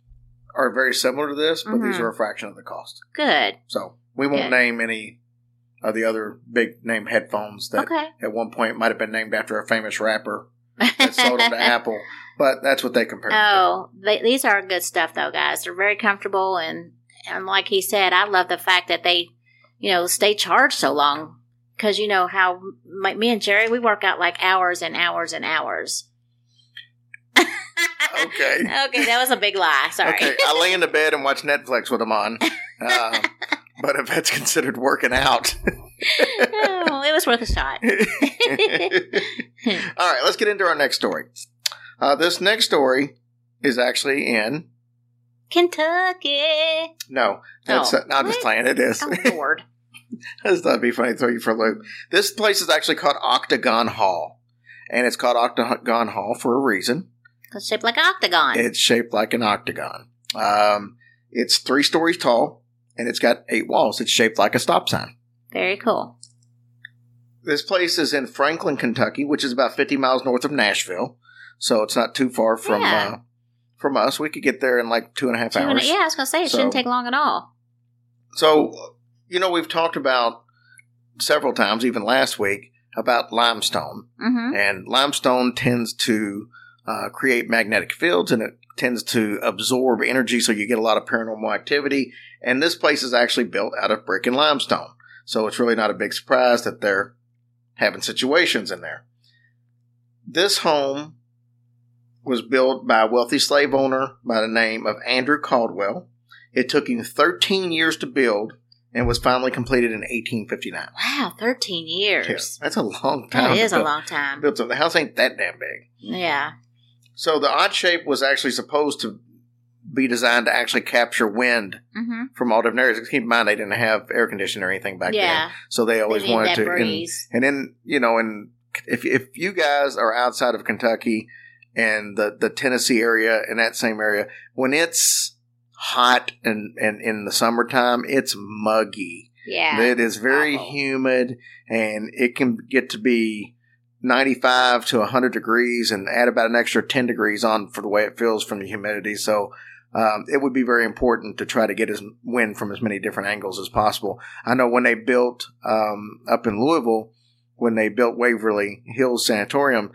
A: are very similar to this, but these
D: Mhm.
A: are a fraction of the cost.
D: Good.
A: So we won't
D: Good.
A: name any of the other big name headphones that
D: Okay.
A: at one point might have been named after a famous rapper that sold them to Apple, but that's what they compare them to.
D: Oh, they, these are good stuff, though, guys. They're very comfortable, and and like he said, I love the fact that they, you know, stay charged so long. Because you know how, like me and Jerry, we work out like hours and hours and hours.
A: Okay.
D: Okay, that was a big lie. Sorry.
A: Okay, I lay in the bed and watch Netflix with them on, uh, but if that's considered working out.
D: Oh, it was worth a shot.
A: All right, let's get into our next story. Uh, this next story is actually in.
D: Kentucky.
A: No, that's
D: Oh,
A: uh, no, I'm just
D: what?
A: playing. It is.
D: Oh, Lord.
A: I just thought it'd be funny to throw you for a loop. This place is actually called Octagon Hall, and it's called Octagon Hall for a reason.
D: It's shaped like an octagon.
A: It's shaped like an octagon. Um, it's three stories tall, and it's got eight walls. It's shaped like a stop sign.
D: Very cool.
A: This place is in Franklin, Kentucky, which is about fifty miles north of Nashville. So it's not too far from
D: Yeah.
A: uh, from us. We could get there in like two and a half
D: Two and a-
A: hours.
D: yeah, I was going to say, it
A: So-
D: shouldn't take long at all.
A: So, you know, we've talked about several times, even last week, about limestone.
D: Mm-hmm.
A: And limestone tends to uh, create magnetic fields, and it tends to absorb energy, so you get a lot of paranormal activity. And this place is actually built out of brick and limestone. So it's really not a big surprise that they're having situations in there. This home was built by a wealthy slave owner by the name of Andrew Caldwell. It took him thirteen years to build and was finally completed in eighteen fifty-nine.
D: Wow, thirteen years.
A: Yeah, that's a long time.
D: That is a
A: build,
D: long time.
A: Built something. The house ain't that damn big.
D: Yeah.
A: So the odd shape was actually supposed to be designed to actually capture wind
D: Mm-hmm.
A: from all different areas. Keep in mind, they didn't have air conditioning or anything back
D: Yeah.
A: then. So they always
D: They need
A: wanted
D: that
A: to. And,
D: breeze.
A: and then, you know, and if if you guys are outside of Kentucky and the, the Tennessee area and that same area, when it's hot and, and in the summertime, it's muggy.
D: Yeah.
A: It is very
D: Awful.
A: humid, and it can get to be ninety-five to one hundred degrees and add about an extra ten degrees on for the way it feels from the humidity. So um, it would be very important to try to get as wind from as many different angles as possible. I know when they built um, up in Louisville, when they built Waverly Hills Sanatorium,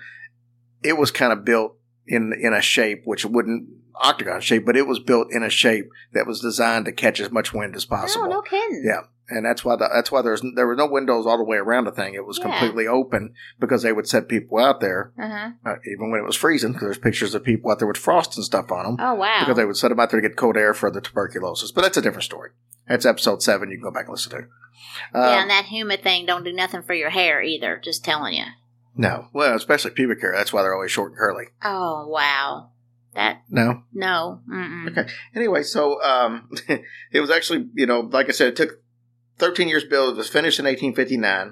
A: it was kind of built in in a shape which wouldn't octagon shape, but it was built in a shape that was designed to catch as much wind as possible.
D: Oh, no kidding.
A: Yeah. And that's why the, that's why there's there were no windows all the way around the thing. It was
D: Yeah.
A: completely open because they would set people out there,
D: Uh-huh.
A: uh, even when it was freezing. Because there's pictures of people out there with frost and stuff on them.
D: Oh, wow.
A: Because they would set them out there to get cold air for the tuberculosis. But that's a different story. That's episode seven. You can go back and listen to.
D: yeah,
A: Um,
D: and that humid thing don't do nothing for your hair either. Just telling you.
A: no, well, especially pubic hair. That's why they're always short and curly.
D: Oh, wow. That,
A: No.
D: no. Mm-mm.
A: Okay. Anyway, so um, it was actually, you know, like I said, it took thirteen years to build. It was finished in eighteen fifty-nine,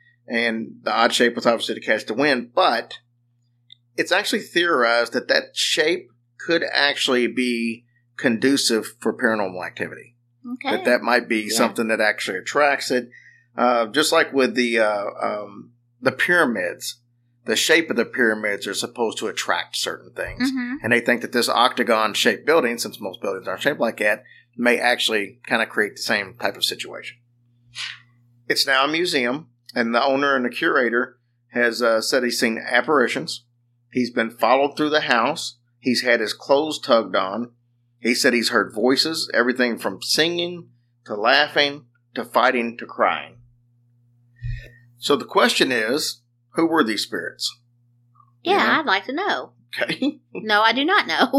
A: and the odd shape was obviously to catch the wind. But it's actually theorized that that shape could actually be conducive for paranormal activity.
D: Okay.
A: That that might be
D: Yeah.
A: something that actually attracts it. Uh, just like with the uh, um, the pyramids, the shape of the pyramids are supposed to attract certain things.
D: Mm-hmm.
A: And they think that this octagon-shaped building, since most buildings aren't shaped like that, may actually kind of create the same type of situation. It's now a museum, and the owner and the curator has uh, said he's seen apparitions. He's been followed through the house. He's had his clothes tugged on. He said he's heard voices, everything from singing to laughing to fighting to crying. So the question is, who were these spirits?
D: Yeah,
A: Yeah.
D: I'd like to know.
A: Okay.
D: No, I do not know.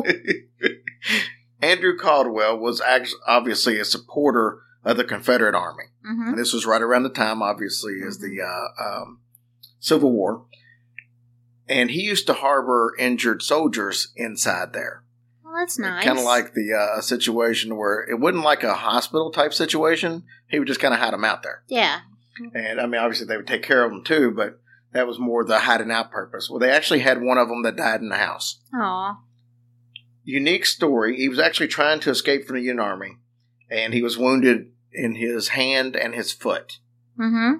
A: Andrew Caldwell was actually obviously a supporter of the Confederate Army.
D: Mm-hmm.
A: And this was right around the time, obviously, as the uh, um, Civil War. And he used to harbor injured soldiers inside there.
D: Well, that's nice.
A: Kind of like the uh, situation where it wasn't like a hospital type situation. He would just kind of hide them out there.
D: Yeah.
A: And I mean, obviously, they would take care of them too, but that was more the hiding out purpose. Well, they actually had one of them that died in the house.
D: Aw.
A: Unique story. He was actually trying to escape from the Union Army, and he was wounded in his hand and his foot.
D: Mm-hmm.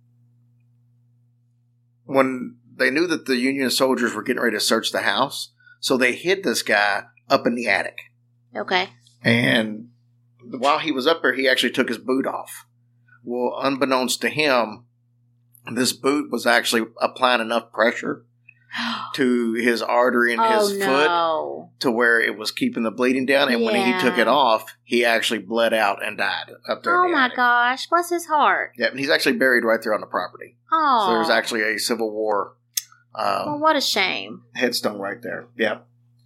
A: When they knew that the Union soldiers were getting ready to search the house, so they hid this guy up in the attic.
D: Okay.
A: And while he was up there, he actually took his boot off. Well, unbeknownst to him, this boot was actually applying enough pressure to his artery in
D: oh,
A: his
D: no.
A: foot to where it was keeping the bleeding down. And when he
D: Yeah.
A: took it off, he actually bled out and died up there.
D: Oh,
A: in the
D: my
A: attic.
D: gosh. Bless his heart.
A: Yeah, and he's actually buried right there on the property.
D: Oh.
A: So there's actually a Civil War um,
D: Well, what a shame.
A: headstone right there. Yeah.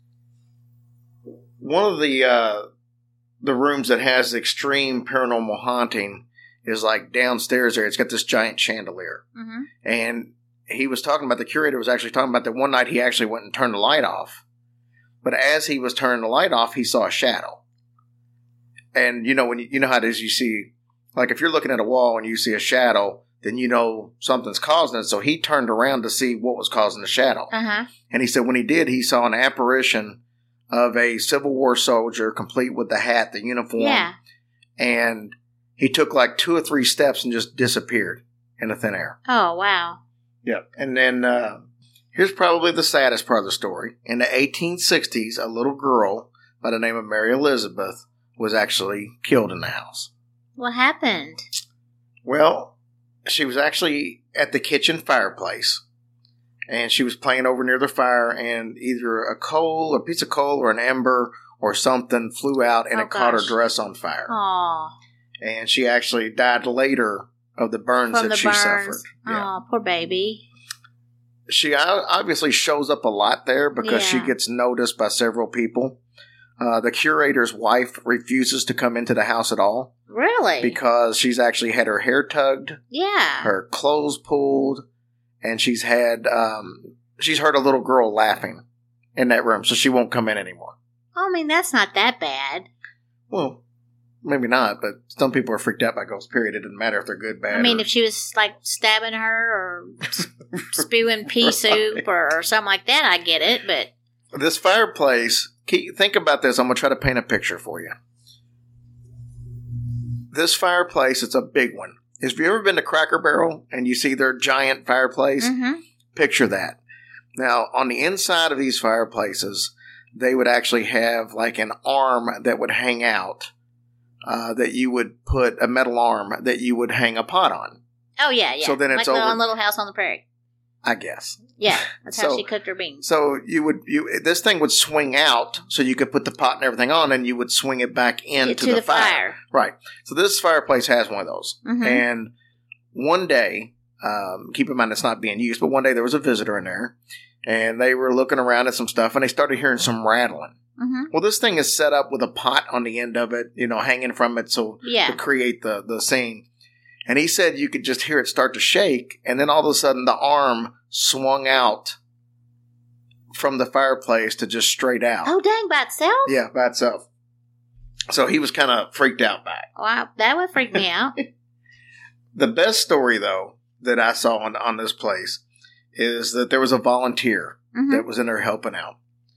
A: One of the uh, the rooms that has extreme paranormal haunting is like downstairs there. It's got this giant chandelier.
D: Mm-hmm.
A: And he was talking about, the curator was actually talking about that one night he actually went and turned the light off. But as he was turning the light off, he saw a shadow. And you know, when you, you know how it is, you see, like if you're looking at a wall and you see a shadow, then you know something's causing it. So he turned around to see what was causing the shadow.
D: Uh-huh.
A: And he said when he did, he saw an apparition of a Civil War soldier, complete with the hat, the uniform.
D: Yeah.
A: And he took like two or three steps and just disappeared in the thin air.
D: Oh, wow.
A: Yep. And then uh, here's probably the saddest part of the story. In the eighteen sixties, a little girl by the name of Mary Elizabeth was actually killed in the house.
D: What happened?
A: Well, she was actually at the kitchen fireplace, and she was playing over near the fire, and either a coal, a piece of coal, or an ember, or something flew out, and
D: Oh,
A: it caught her
D: gosh.
A: dress on fire.
D: Oh,
A: And she actually died later of the burns
D: from
A: that
D: the
A: she
D: burns.
A: suffered. Yeah.
D: Oh, poor baby.
A: she o- obviously shows up a lot there because she
D: Yeah.
A: gets noticed by several people. Uh, the curator's wife refuses to come into the house at all
D: Really?
A: because she's actually had her hair tugged,
D: yeah.
A: her clothes pulled, and she's had um, she's heard a little girl laughing in that room, so she won't come in anymore.
D: I mean, that's not that bad.
A: Well, maybe not, but some people are freaked out by ghosts. Period. It doesn't matter if they're good, bad.
D: I mean,
A: or-
D: if she was like stabbing her or spewing pea soup or, or something like that, I get it. But
A: this fireplace, keep, think about this. I'm going to try to paint a picture for you. This fireplace, it's a big one. Have you ever been to Cracker Barrel and you see their giant fireplace?
D: Mhm.
A: Picture that. Now, on the inside of these fireplaces, they would actually have like an arm that would hang out, uh, that you would put a metal arm that you would hang a pot on,
D: oh yeah, yeah.
A: So then it's
D: like
A: over-
D: on Little House on the Prairie.
A: I guess.
D: Yeah, that's how
A: So-
D: she cooked her beans.
A: So you would you this thing would swing out, so you could put the pot and everything on, and you would swing it back into
D: to
A: the,
D: the
A: fire.
D: fire.
A: Right. So this fireplace has one of those,
D: Mhm.
A: and one day, um, keep in mind it's not being used, but one day there was a visitor in there, and they were looking around at some stuff, and they started hearing some rattling.
D: hmm
A: Well, this thing is set up with a pot on the end of it, you know, hanging from it, so
D: Yeah.
A: to create the the scene. And he said you could just hear it start to shake, and then all of a sudden the arm swung out from the fireplace to just straight out.
D: Oh, dang, by itself?
A: Yeah, by itself. So he was kind of freaked out by it.
D: Wow, that would freak me out.
A: The best story, though, that I saw on, on this place is that there was a volunteer
D: Mhm.
A: that was in there helping out.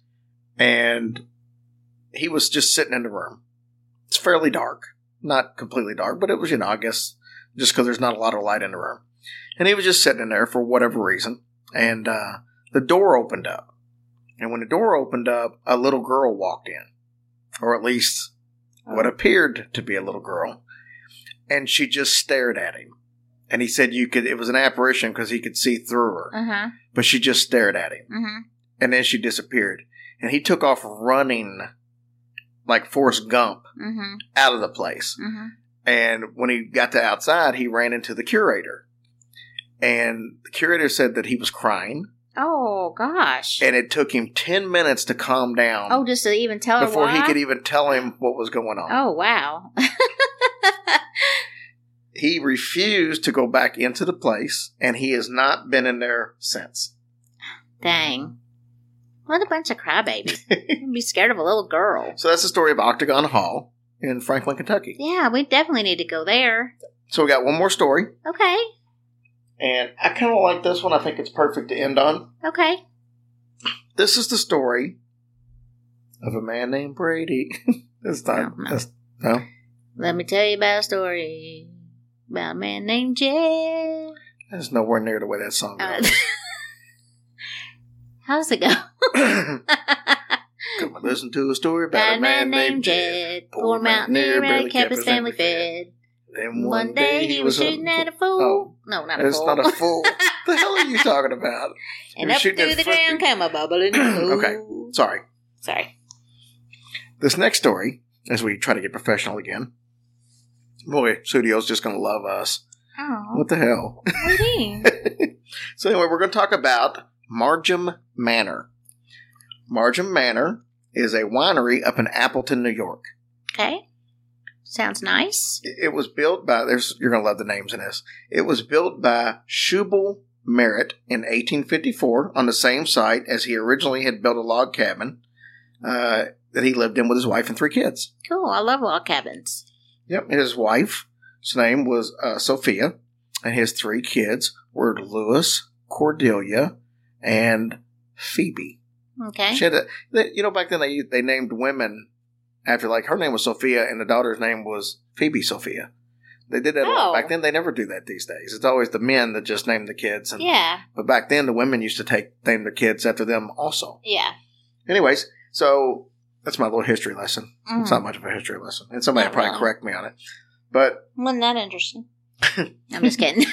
A: And he was just sitting in the room. It's fairly dark. Not completely dark, but it was, you know, I guess just because there's not a lot of light in the room. And he was just sitting in there for whatever reason. And uh, the door opened up. And when the door opened up, a little girl walked in. Or at least what appeared to be a little girl. And she just stared at him. And he said you could, it was an apparition because he could see through her.
D: Uh-huh.
A: But she just stared at him.
D: Mm-hmm.
A: And then she disappeared. And he took off running like Forrest Gump
D: Mm-hmm.
A: out of the place.
D: Mm-hmm.
A: And when he got to outside, he ran into the curator. And the curator said that he was crying.
D: Oh, gosh.
A: And it took him ten minutes to calm down
D: Oh, just to even tell her
A: before
D: why?
A: he could even tell him what was going on.
D: Oh, wow.
A: He refused to go back into the place, and he has not been in there since.
D: Dang. What a bunch of crybabies. I'd be scared of a little girl.
A: So that's the story of Octagon Hall in Franklin, Kentucky.
D: Yeah, we definitely need to go there.
A: So we got one more story,
D: Okay.
A: and I kind of like this one. I think it's perfect to end on.
D: Okay.
A: This is the story of a man named Brady. It's not.
D: No, no.
A: That's, no?
D: Let me tell you about a story about a man named Jed.
A: That's nowhere near the way that song
D: Uh,
A: goes.
D: how does it go?
A: Come and listen to a story about a man named Jed.
D: Poor mountaineer, barely kept his family fed.
A: Then
D: One day he was shooting at a fool.
A: Oh,
D: No, not a
A: it's
D: fool.
A: not a fool. What the hell are you talking about?
D: And
A: You're
D: up
A: shooting
D: through
A: at
D: the
A: fucking-
D: ground came a bubbling pool.
A: Okay. Sorry.
D: Sorry.
A: This next story, as we try to get professional again. Boy, Studio's just going to love us.
D: Oh,
A: What the hell?
D: what do you mean?
A: So anyway, we're going to talk about Margam Manor. Margam Manor is a winery up in Appleton, New York.
D: Okay. Sounds nice.
A: It was built by, there's you're going to love the names in this. It was built by Shubal Merritt in eighteen fifty-four on the same site as he originally had built a log cabin uh, that he lived in with his wife and three kids.
D: Cool. I love log cabins.
A: Yep, his wife's name was uh, Sophia, and his three kids were Louis, Cordelia, and Phoebe.
D: Okay.
A: She had a, they, you know, back then they they named women after, like, her name was Sophia and the daughter's name was Phoebe Sophia. They did that a lot.
D: Oh.
A: Back then. They never do that these days. It's always the men that just name the kids. And,
D: Yeah.
A: But back then, the women used to take name their kids after them also.
D: Yeah.
A: Anyways, so that's my little history lesson.
D: Mm.
A: It's not much of a history lesson. And somebody
D: Not
A: will probably
D: really.
A: correct me on it. But
D: Wasn't that interesting? I'm just kidding.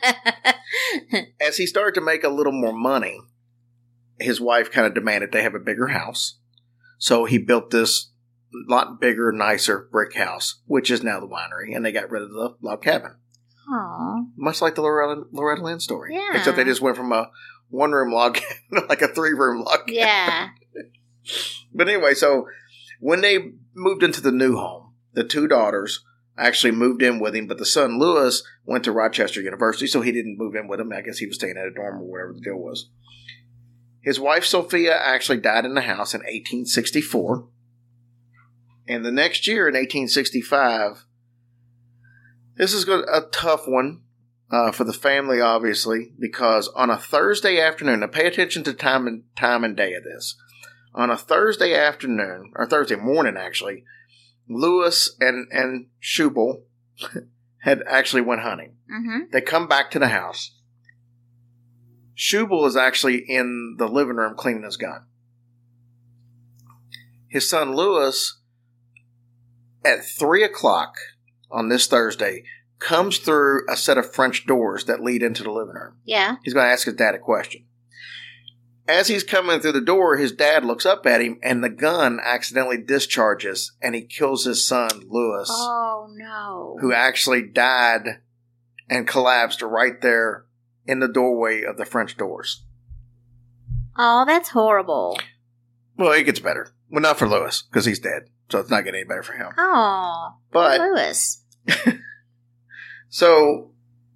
A: as he started to make a little more money, his wife kind of demanded they have a bigger house. So he built this lot bigger, nicer brick house, which is now the winery, and they got rid of the log cabin.
D: Aw.
A: Much like the Loretta, Loretta Lynn story.
D: Yeah.
A: Except they just went from a one room log cabin, like a three room log cabin.
D: Yeah.
A: But anyway, so when they moved into the new home, the two daughters actually moved in with him, but the son, Lewis, went to Rochester University, so he didn't move in with him. I guess he was staying at a dorm or whatever the deal was. His wife, Sophia, actually died in the house in eighteen sixty-four. And the next year, in eighteen sixty-five, this is a tough one uh, for the family, obviously, because on a Thursday afternoon, now pay attention to time and time and day of this. On a Thursday afternoon, or Thursday morning, actually, Lewis and, and Schubel had actually went hunting.
D: Mm-hmm.
A: They come back to the house. Schubel is actually in the living room cleaning his gun. His son, Lewis, at three o'clock on this Thursday, comes through a set of French doors that lead into the living room.
D: Yeah.
A: He's going to ask his dad a question. As he's coming through the door, his dad looks up at him, and the gun accidentally discharges, and he kills his son, Lewis,
D: Oh, no.
A: who actually died and collapsed right there in the doorway of the French doors.
D: Oh, that's horrible.
A: Well, it gets better. Well, not for Lewis, because he's dead, so it's not getting any better for him.
D: Oh,
A: But
D: Lewis.
A: So,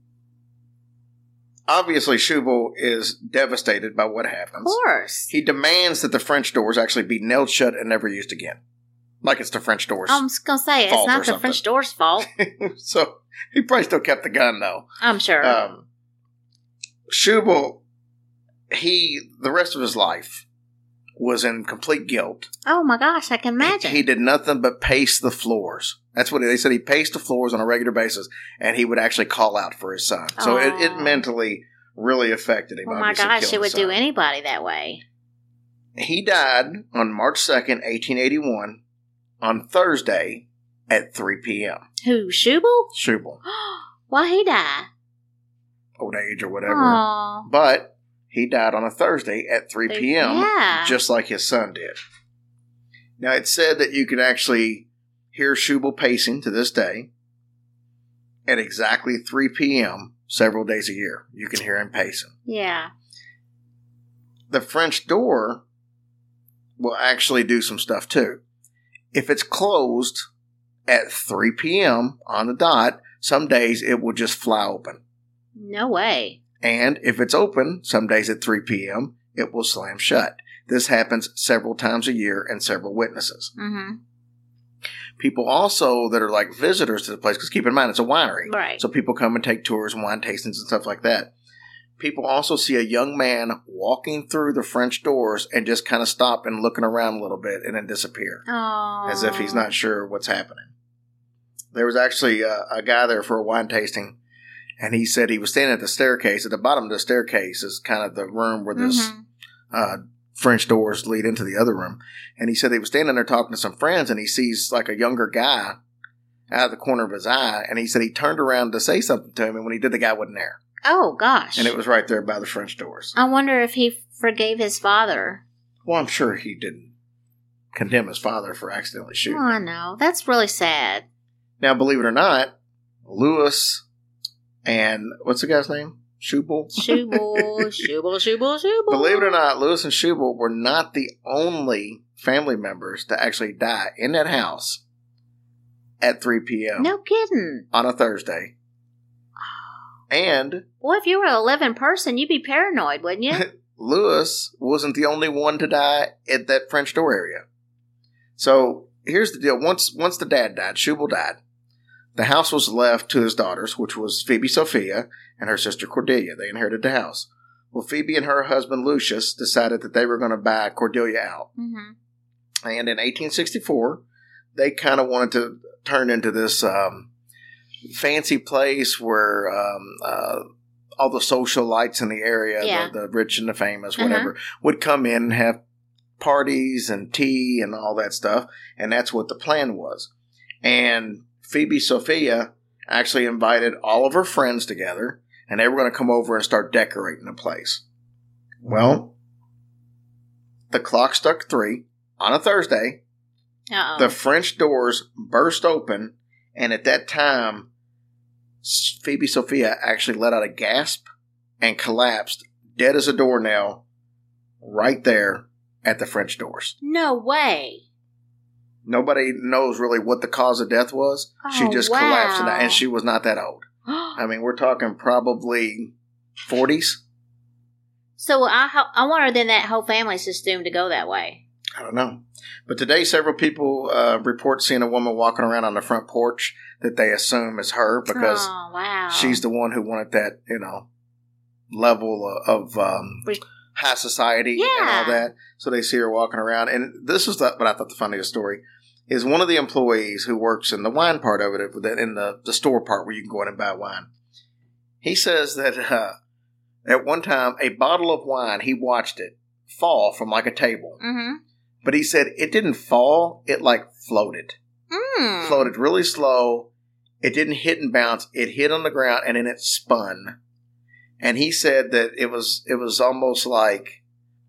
A: obviously, Schubel is devastated by what happens.
D: Of course.
A: He demands that the French doors actually be nailed shut and never used again. Like it's the French doors.
D: I was going to say, it's
A: fault or
D: not the
A: something.
D: French door's fault.
A: So, he probably still kept the gun, though.
D: I'm sure.
A: Um, Schubel, he, the rest of his life, was in complete guilt.
D: Oh, my gosh, I can imagine.
A: He, he did nothing but pace the floors. That's what they said. He paced the floors on a regular basis, and he would actually call out for his son. So it, it
D: Aw.
A: mentally really affected him.
D: Oh, my
A: obviously,
D: gosh,
A: killing
D: it would
A: his son.
D: do anybody that way.
A: He died on March second, eighteen eighty-one, on Thursday at three p.m.
D: Who, Schubel?
A: Schubel,
D: Why he die?
A: old age or whatever.
D: Oh,
A: But he died on a Thursday at three p.m.,
D: Yeah.
A: just like his son did. Now, it's said that you can actually hear Schubel pacing to this day at exactly three p.m. several days a year. You can hear him pacing.
D: yeah.
A: The French door will actually do some stuff too. If it's closed at three p.m. on the dot, some days it will just fly open.
D: No way.
A: And if it's open, some days at three p.m., it will slam shut. This happens several times a year and several witnesses.
D: Mm-hmm.
A: People also that are like visitors to the place, because keep in mind, it's a winery.
D: Right.
A: So people come and take tours and wine tastings and stuff like that. People also see a young man walking through the French doors and just kind of stop and looking around a little bit and then disappear,
D: Oh.
A: as if he's not sure what's happening. There was actually a, a guy there for a wine tasting, and he said he was standing at the staircase. At the bottom of the staircase is kind of the room where this
D: Mhm.
A: uh, French doors lead into the other room. And he said he was standing there talking to some friends, and he sees like a younger guy out of the corner of his eye. And he said he turned around to say something to him, and when he did, the guy wasn't there.
D: Oh, gosh.
A: And it was right there by the French doors.
D: I wonder if he forgave his father.
A: Well, I'm sure he didn't condemn his father for accidentally
D: Oh,
A: shooting.
D: I know. That's really sad.
A: Now, believe it or not, Lewis and what's the guy's name? Schubel?
D: Schubel, Schubel, Schubel, Schubel.
A: Believe it or not, Lewis and Schubel were not the only family members to actually die in that house at three p.m.
D: No kidding.
A: on a Thursday. And
D: Boy, if you were a living person, you'd be paranoid, wouldn't you?
A: Lewis wasn't the only one to die at that French door area. So here's the deal. Once once the dad died, Schubel died, the house was left to his daughters, which was Phoebe Sophia and her sister Cordelia. They inherited the house. Well, Phoebe and her husband Lucius decided that they were going to buy Cordelia out.
D: Mm-hmm.
A: And in eighteen sixty-four, they kind of wanted to turn into this um, fancy place where um, uh, all the socialites in the area,
D: Yeah.
A: the, the rich and the famous,
D: Uh-huh.
A: whatever, would come in and have parties and tea and all that stuff. And that's what the plan was. And Phoebe Sophia actually invited all of her friends together, and they were going to come over and start decorating the place. Well, the clock struck three on a Thursday.
D: Uh-oh.
A: The French doors burst open, and at that time, Phoebe Sophia actually let out a gasp and collapsed dead as a doornail, right there at the French doors.
D: No way.
A: Nobody knows really what the cause of death was.
D: Oh,
A: she just
D: wow.
A: collapsed, and, and she was not that old. I mean, we're talking probably forties.
D: So I ho- I wonder then that whole family's just doomed to go that way.
A: I don't know. But today, several people uh, report seeing a woman walking around on the front porch that they assume is her because
D: oh, wow.
A: she's the one who wanted that, you know, level of um, high society
D: yeah.
A: and all that. So they see her walking around. And this is the, what I thought the funniest story is one of the employees who works in the wine part of it, in the, the store part where you can go in and buy wine. He says that uh, at one time, a bottle of wine, he watched it fall from like a table.
D: Mm-hmm.
A: But he said it didn't fall, it like floated.
D: Mm.
A: Floated really slow. It didn't hit and bounce. It hit on the ground and then it spun. And he said that it was it was almost like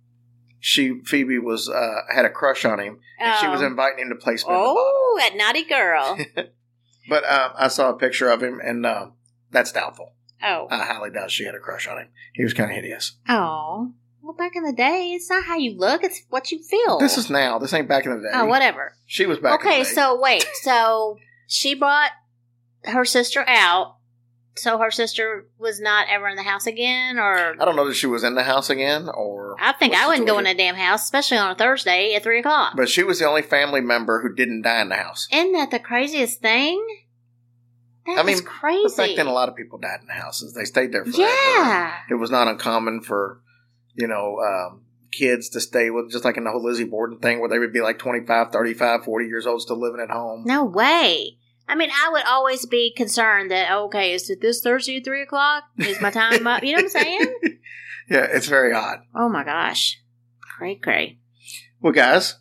A: she Phoebe was uh, had a crush on him and oh. she was inviting him to play spin
D: oh,
A: the bottle.
D: Oh, that naughty girl.
A: But um, I saw a picture of him and uh, that's doubtful.
D: Oh.
A: I highly doubt she had a crush on him. He was kind of hideous.
D: Oh. Well, back in the day, it's not how you look, it's what you feel.
A: This is now. This ain't back in the day.
D: Oh, whatever.
A: She was back
D: okay,
A: in the day.
D: so wait. So she brought her sister out. So her sister was not ever in the house again, or
A: I don't know that she was in the house again, or
D: I think I wouldn't go in a damn house, especially on a Thursday at three o'clock.
A: But she was the only family member who didn't die in the house.
D: Isn't that the craziest thing? That
A: I mean,
D: is crazy.
A: Back then, a lot of people died in the houses. They stayed there forever.
D: Yeah,
A: it was not uncommon for you know um, kids to stay with, just like in the whole Lizzie Borden thing, where they would be like twenty-five, thirty-five, forty years old, still living at home.
D: No way. I mean, I would always be concerned that, okay, is it this Thursday at three o'clock? Is my time up? You know what I'm saying?
A: Yeah, it's very odd.
D: Oh, my gosh. Cray, cray.
A: Well, guys,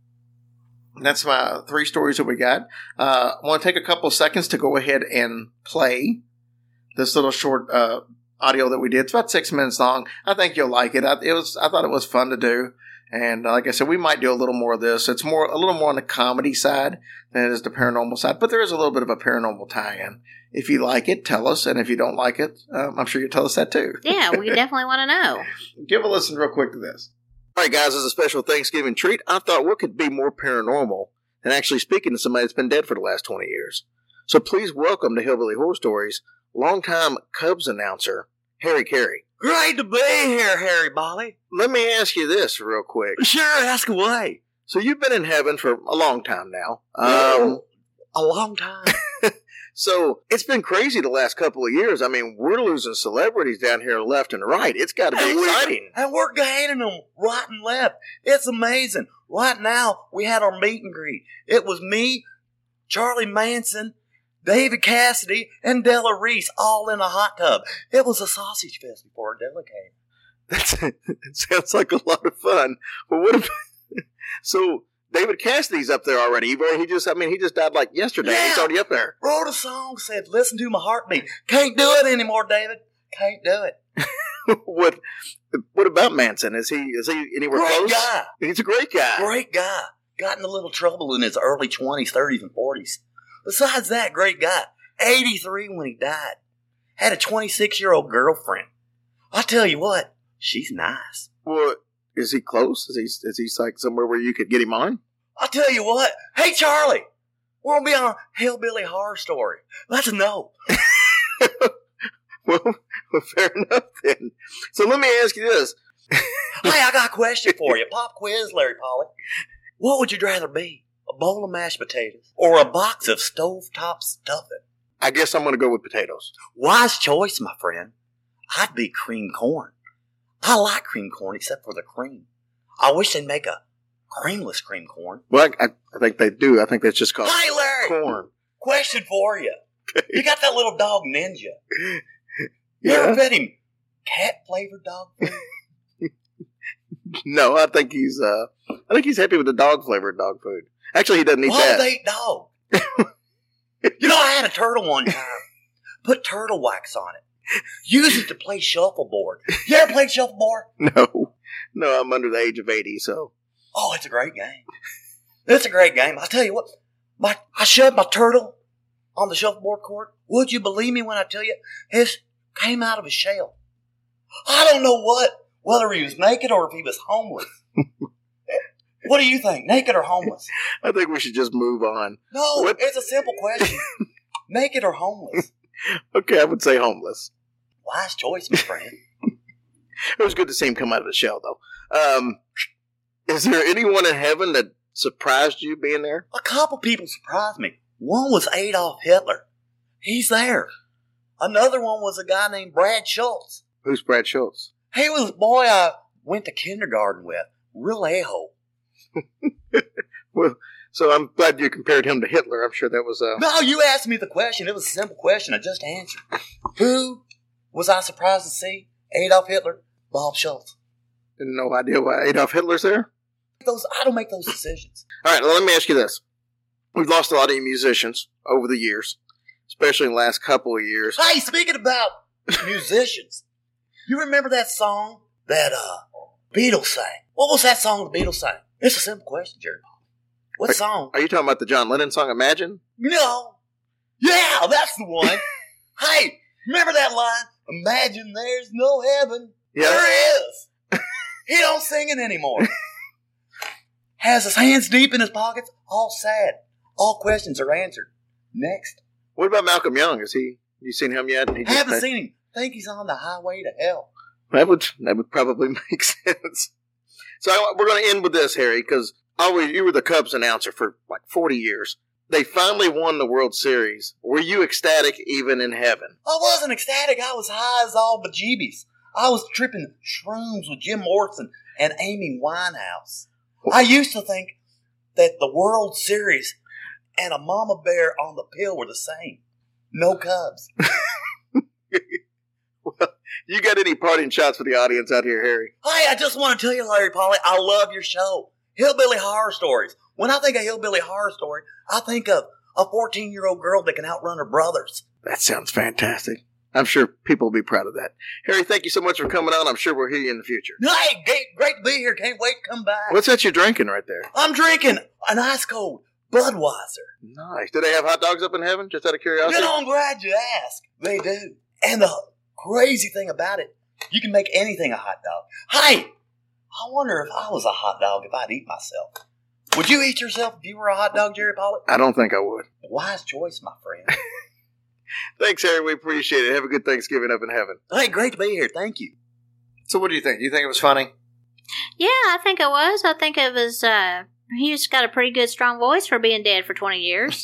A: that's my three stories that we got. Uh, I want to take a couple seconds to go ahead and play this little short uh, audio that we did. It's about six minutes long. I think you'll like it. I, it was. I thought it was fun to do. And like I said, we might do a little more of this. It's more a little more on the comedy side than it is the paranormal side. But there is a little bit of a paranormal tie-in. If you like it, tell us. And if you don't like it, um, I'm sure you'll tell us that too.
D: Yeah, we definitely want to know.
A: Give a listen real quick to this. All right, guys, as a special Thanksgiving treat, I thought what could be more paranormal than actually speaking to somebody that's been dead for the last twenty years. So please welcome to Hillbilly Horror Stories, longtime Cubs announcer, Harry Carey.
E: Great to be here, Harry Bolly.
A: Let me ask you this real quick.
E: Sure, ask away.
A: So you've been in heaven for a long time now.
E: Um, a long time.
A: So it's been crazy the last couple of years. I mean, we're losing celebrities down here left and right. It's got to be
E: and
A: exciting.
E: We're, and we're gaining them right and left. It's amazing. Right now, we had our meet and greet. It was me, Charlie Manson, David Cassidy, and Della Reese all in a hot tub. It was a sausage fest before Della came.
A: That's, it sounds like a lot of fun. But what if... So, David Cassidy's up there already. He just, I mean, he just died like yesterday.
E: Yeah.
A: He's already up there.
E: Wrote a song, said, listen to my heartbeat. Can't do it anymore, David. Can't do it.
A: What What about Manson? Is he is he anywhere
E: great
A: close?
E: Guy.
A: He's a great guy.
E: Great guy. Got in a little trouble in his early twenties, thirties, and forties. Besides that, great guy. eighty-three when he died. Had a twenty-six-year-old girlfriend. I tell you what, she's nice.
A: Well, is he close? Is he is he like somewhere where you could get him on?
E: I tell you what, hey Charlie, we're gonna be on Hillbilly Horror Story. Let's know.
A: well, well, fair enough then. So let me ask you this.
E: Hey, I got a question for you. Pop quiz, Larry Polly. What would you rather be? A bowl of mashed potatoes or a box of stovetop stuffing?
A: I guess I'm going to go with potatoes.
E: Wise choice, my friend. I'd be cream corn. I like cream corn except for the cream. I wish they'd make a creamless cream corn.
A: Well, I, I think they do. I think that's just called
E: hey, Larry,
A: corn.
E: Question for you. Okay. You got that little dog Ninja. You
A: Yeah.
E: ever fed him cat-flavored dog food?
A: No, I think he's uh, I think he's happy with the dog flavored dog food. Actually, he doesn't eat
E: Well,
A: that.
E: they eat dog. You know, I had a turtle one time. Put turtle wax on it. Use it to play shuffleboard. You ever played shuffleboard?
A: No, no, I'm under the age of eighty, so.
E: Oh, it's a great game. It's a great game. I'll tell you what. My I shoved my turtle on the shuffleboard court. Would you believe me when I tell you? It came out of a shell. I don't know what, whether he was naked or if he was homeless. What do you think, naked or homeless?
A: I think we should just move on.
E: No,
A: What?
E: it's a simple question. Naked or homeless?
A: Okay, I would say homeless.
E: Wise choice, my friend.
A: It was good to see him come out of the shell, though. Um, is there anyone in heaven that surprised you being there?
E: A couple people surprised me. One was Adolf Hitler. He's there. Another one was a guy named Brad Schultz.
A: Who's Brad Schultz?
E: He was a boy I went to kindergarten with. Real a-hole.
A: Well, so I'm glad you compared him to Hitler. I'm sure that was uh
E: No, you asked me the question. It was a simple question. I just answered. Who was I surprised to see? Adolf Hitler, Bob Schultz.
A: no idea why Adolf Hitler's there.
E: Those I don't make those decisions.
A: All right, well, let me ask you this: we've lost a lot of musicians over the years, especially in the last couple of years.
E: Hey, speaking about musicians, you remember that song that uh Beatles sang? What was that song the Beatles sang? It's a simple question, Jerry. What
A: Are-
E: song?
A: Are you talking about the John Lennon song "Imagine"?
E: No. Yeah, that's the one. Hey, remember that line? Imagine there's no heaven.
A: Yeah.
E: There is. He don't sing it anymore. Has his hands deep in his pockets, all sad. All questions are answered. Next.
A: What about Malcolm Young? Is he? You seen him yet? He just-
E: Haven't seen him. Think he's on the highway to hell.
A: That would that would probably make sense. So I, we're going to end with this, Harry, because always you were the Cubs announcer for like forty years. They finally won the World Series. Were you ecstatic even in heaven?
E: I wasn't ecstatic. I was high as all bejeebies. I was tripping shrooms with Jim Morrison and Amy Winehouse. I used to think that the World Series and a mama bear on the pill were the same. No Cubs.
A: Well, you got any parting shots for the audience out here, Harry?
E: Hey, I just want to tell you, Larry Polly, I love your show. Hillbilly Horror Stories. When I think of Hillbilly Horror Story, I think of a fourteen-year-old girl that can outrun her brothers.
A: That sounds fantastic. I'm sure people will be proud of that. Harry, thank you so much for coming on. I'm sure we'll hear you in the future.
E: Hey, great, great to be here. Can't wait to come back.
A: What's that you're drinking right there?
E: I'm drinking an ice cold Budweiser.
A: Nice. Do they have hot dogs up in heaven, just out of
E: You
A: curiosity?
E: know, I'm glad you asked. They do. And the crazy thing about it, you can make anything a hot dog. Hey, I wonder if I was a hot dog, if I'd eat myself. Would you eat yourself if you were a hot dog, Jerry Pollock?
A: I don't think I would.
E: Wise choice, my friend.
A: Thanks, Harry. We appreciate it. Have a good Thanksgiving up in heaven.
E: Hey, great to be here. Thank you.
A: So what do you think? You think it was funny?
D: Yeah, I think it was. I think it was, uh, he's got a pretty good, strong voice for being dead for twenty years.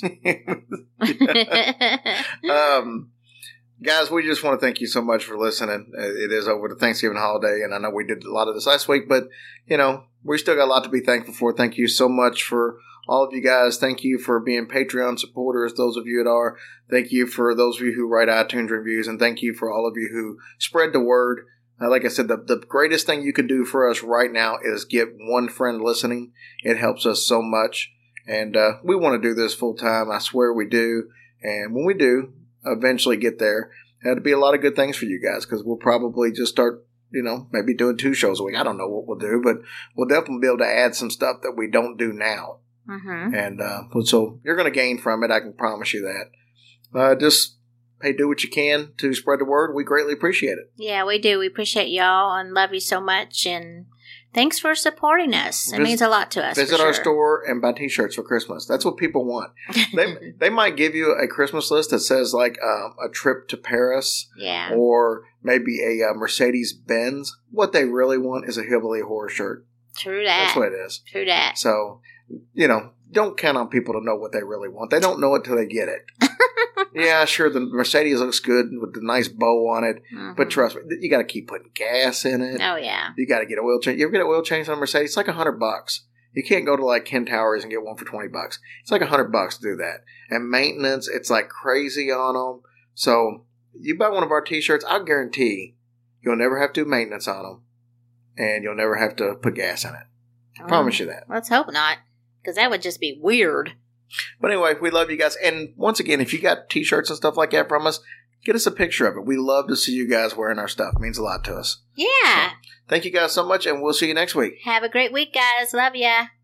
A: um, guys, we just want to thank you so much for listening. Uh, It is over the Thanksgiving holiday, and I know we did a lot of this last week, but, you know, we still got a lot to be thankful for. Thank you so much for all of you guys. Thank you for being Patreon supporters, those of you that are. Thank you for those of you who write iTunes reviews, and thank you for all of you who spread the word. Uh, like I said, the, the greatest thing you can do for us right now is get one friend listening. It helps us so much. And uh, we want to do this full time. I swear we do. And when we do eventually get there, it'll be a lot of good things for you guys, because we'll probably just start, you know, maybe doing two shows a week. I don't know what we'll do, but we'll definitely be able to add some stuff that we don't do now.
D: Mm-hmm.
A: And uh, so you're going to gain from it. I can promise you that. Uh, just, hey, do what you can to spread the word. We greatly appreciate it.
D: Yeah, we do. We appreciate y'all and love you so much. And thanks for supporting us. It
A: Vis-
D: means a lot to us.
A: Visit
D: for
A: our
D: sure.
A: store and buy T-shirts for Christmas. That's what people want. They they might give you a Christmas list that says like um, a trip to Paris
D: Yeah.
A: or maybe a uh, Mercedes Benz. What they really want is a Hillbilly Horror shirt.
D: True that.
A: That's what it is.
D: True that.
A: So, you know, don't count on people to know what they really want. They don't know it till they get it. Yeah, sure, the Mercedes looks good with the nice bow on it,
D: Mhm.
A: but trust me, you got to keep putting gas in it.
D: Oh, yeah.
A: You got to get a oil change. You ever get an oil change on a Mercedes? It's like a hundred bucks. You can't go to like Ken Towers and get one for twenty bucks. It's like a hundred bucks to do that. And maintenance, it's like crazy on them. So you buy one of our T-shirts, I'll guarantee you'll never have to do maintenance on them, and you'll never have to put gas in it. I promise you that.
D: Let's hope not, because that would just be weird.
A: But anyway, we love you guys. And once again, if you got T-shirts and stuff like that from us, get us a picture of it. We love to see you guys wearing our stuff. It means a lot to us.
D: Yeah.
A: Thank you guys so much, and we'll see you next week.
D: Have a great week, guys. Love ya.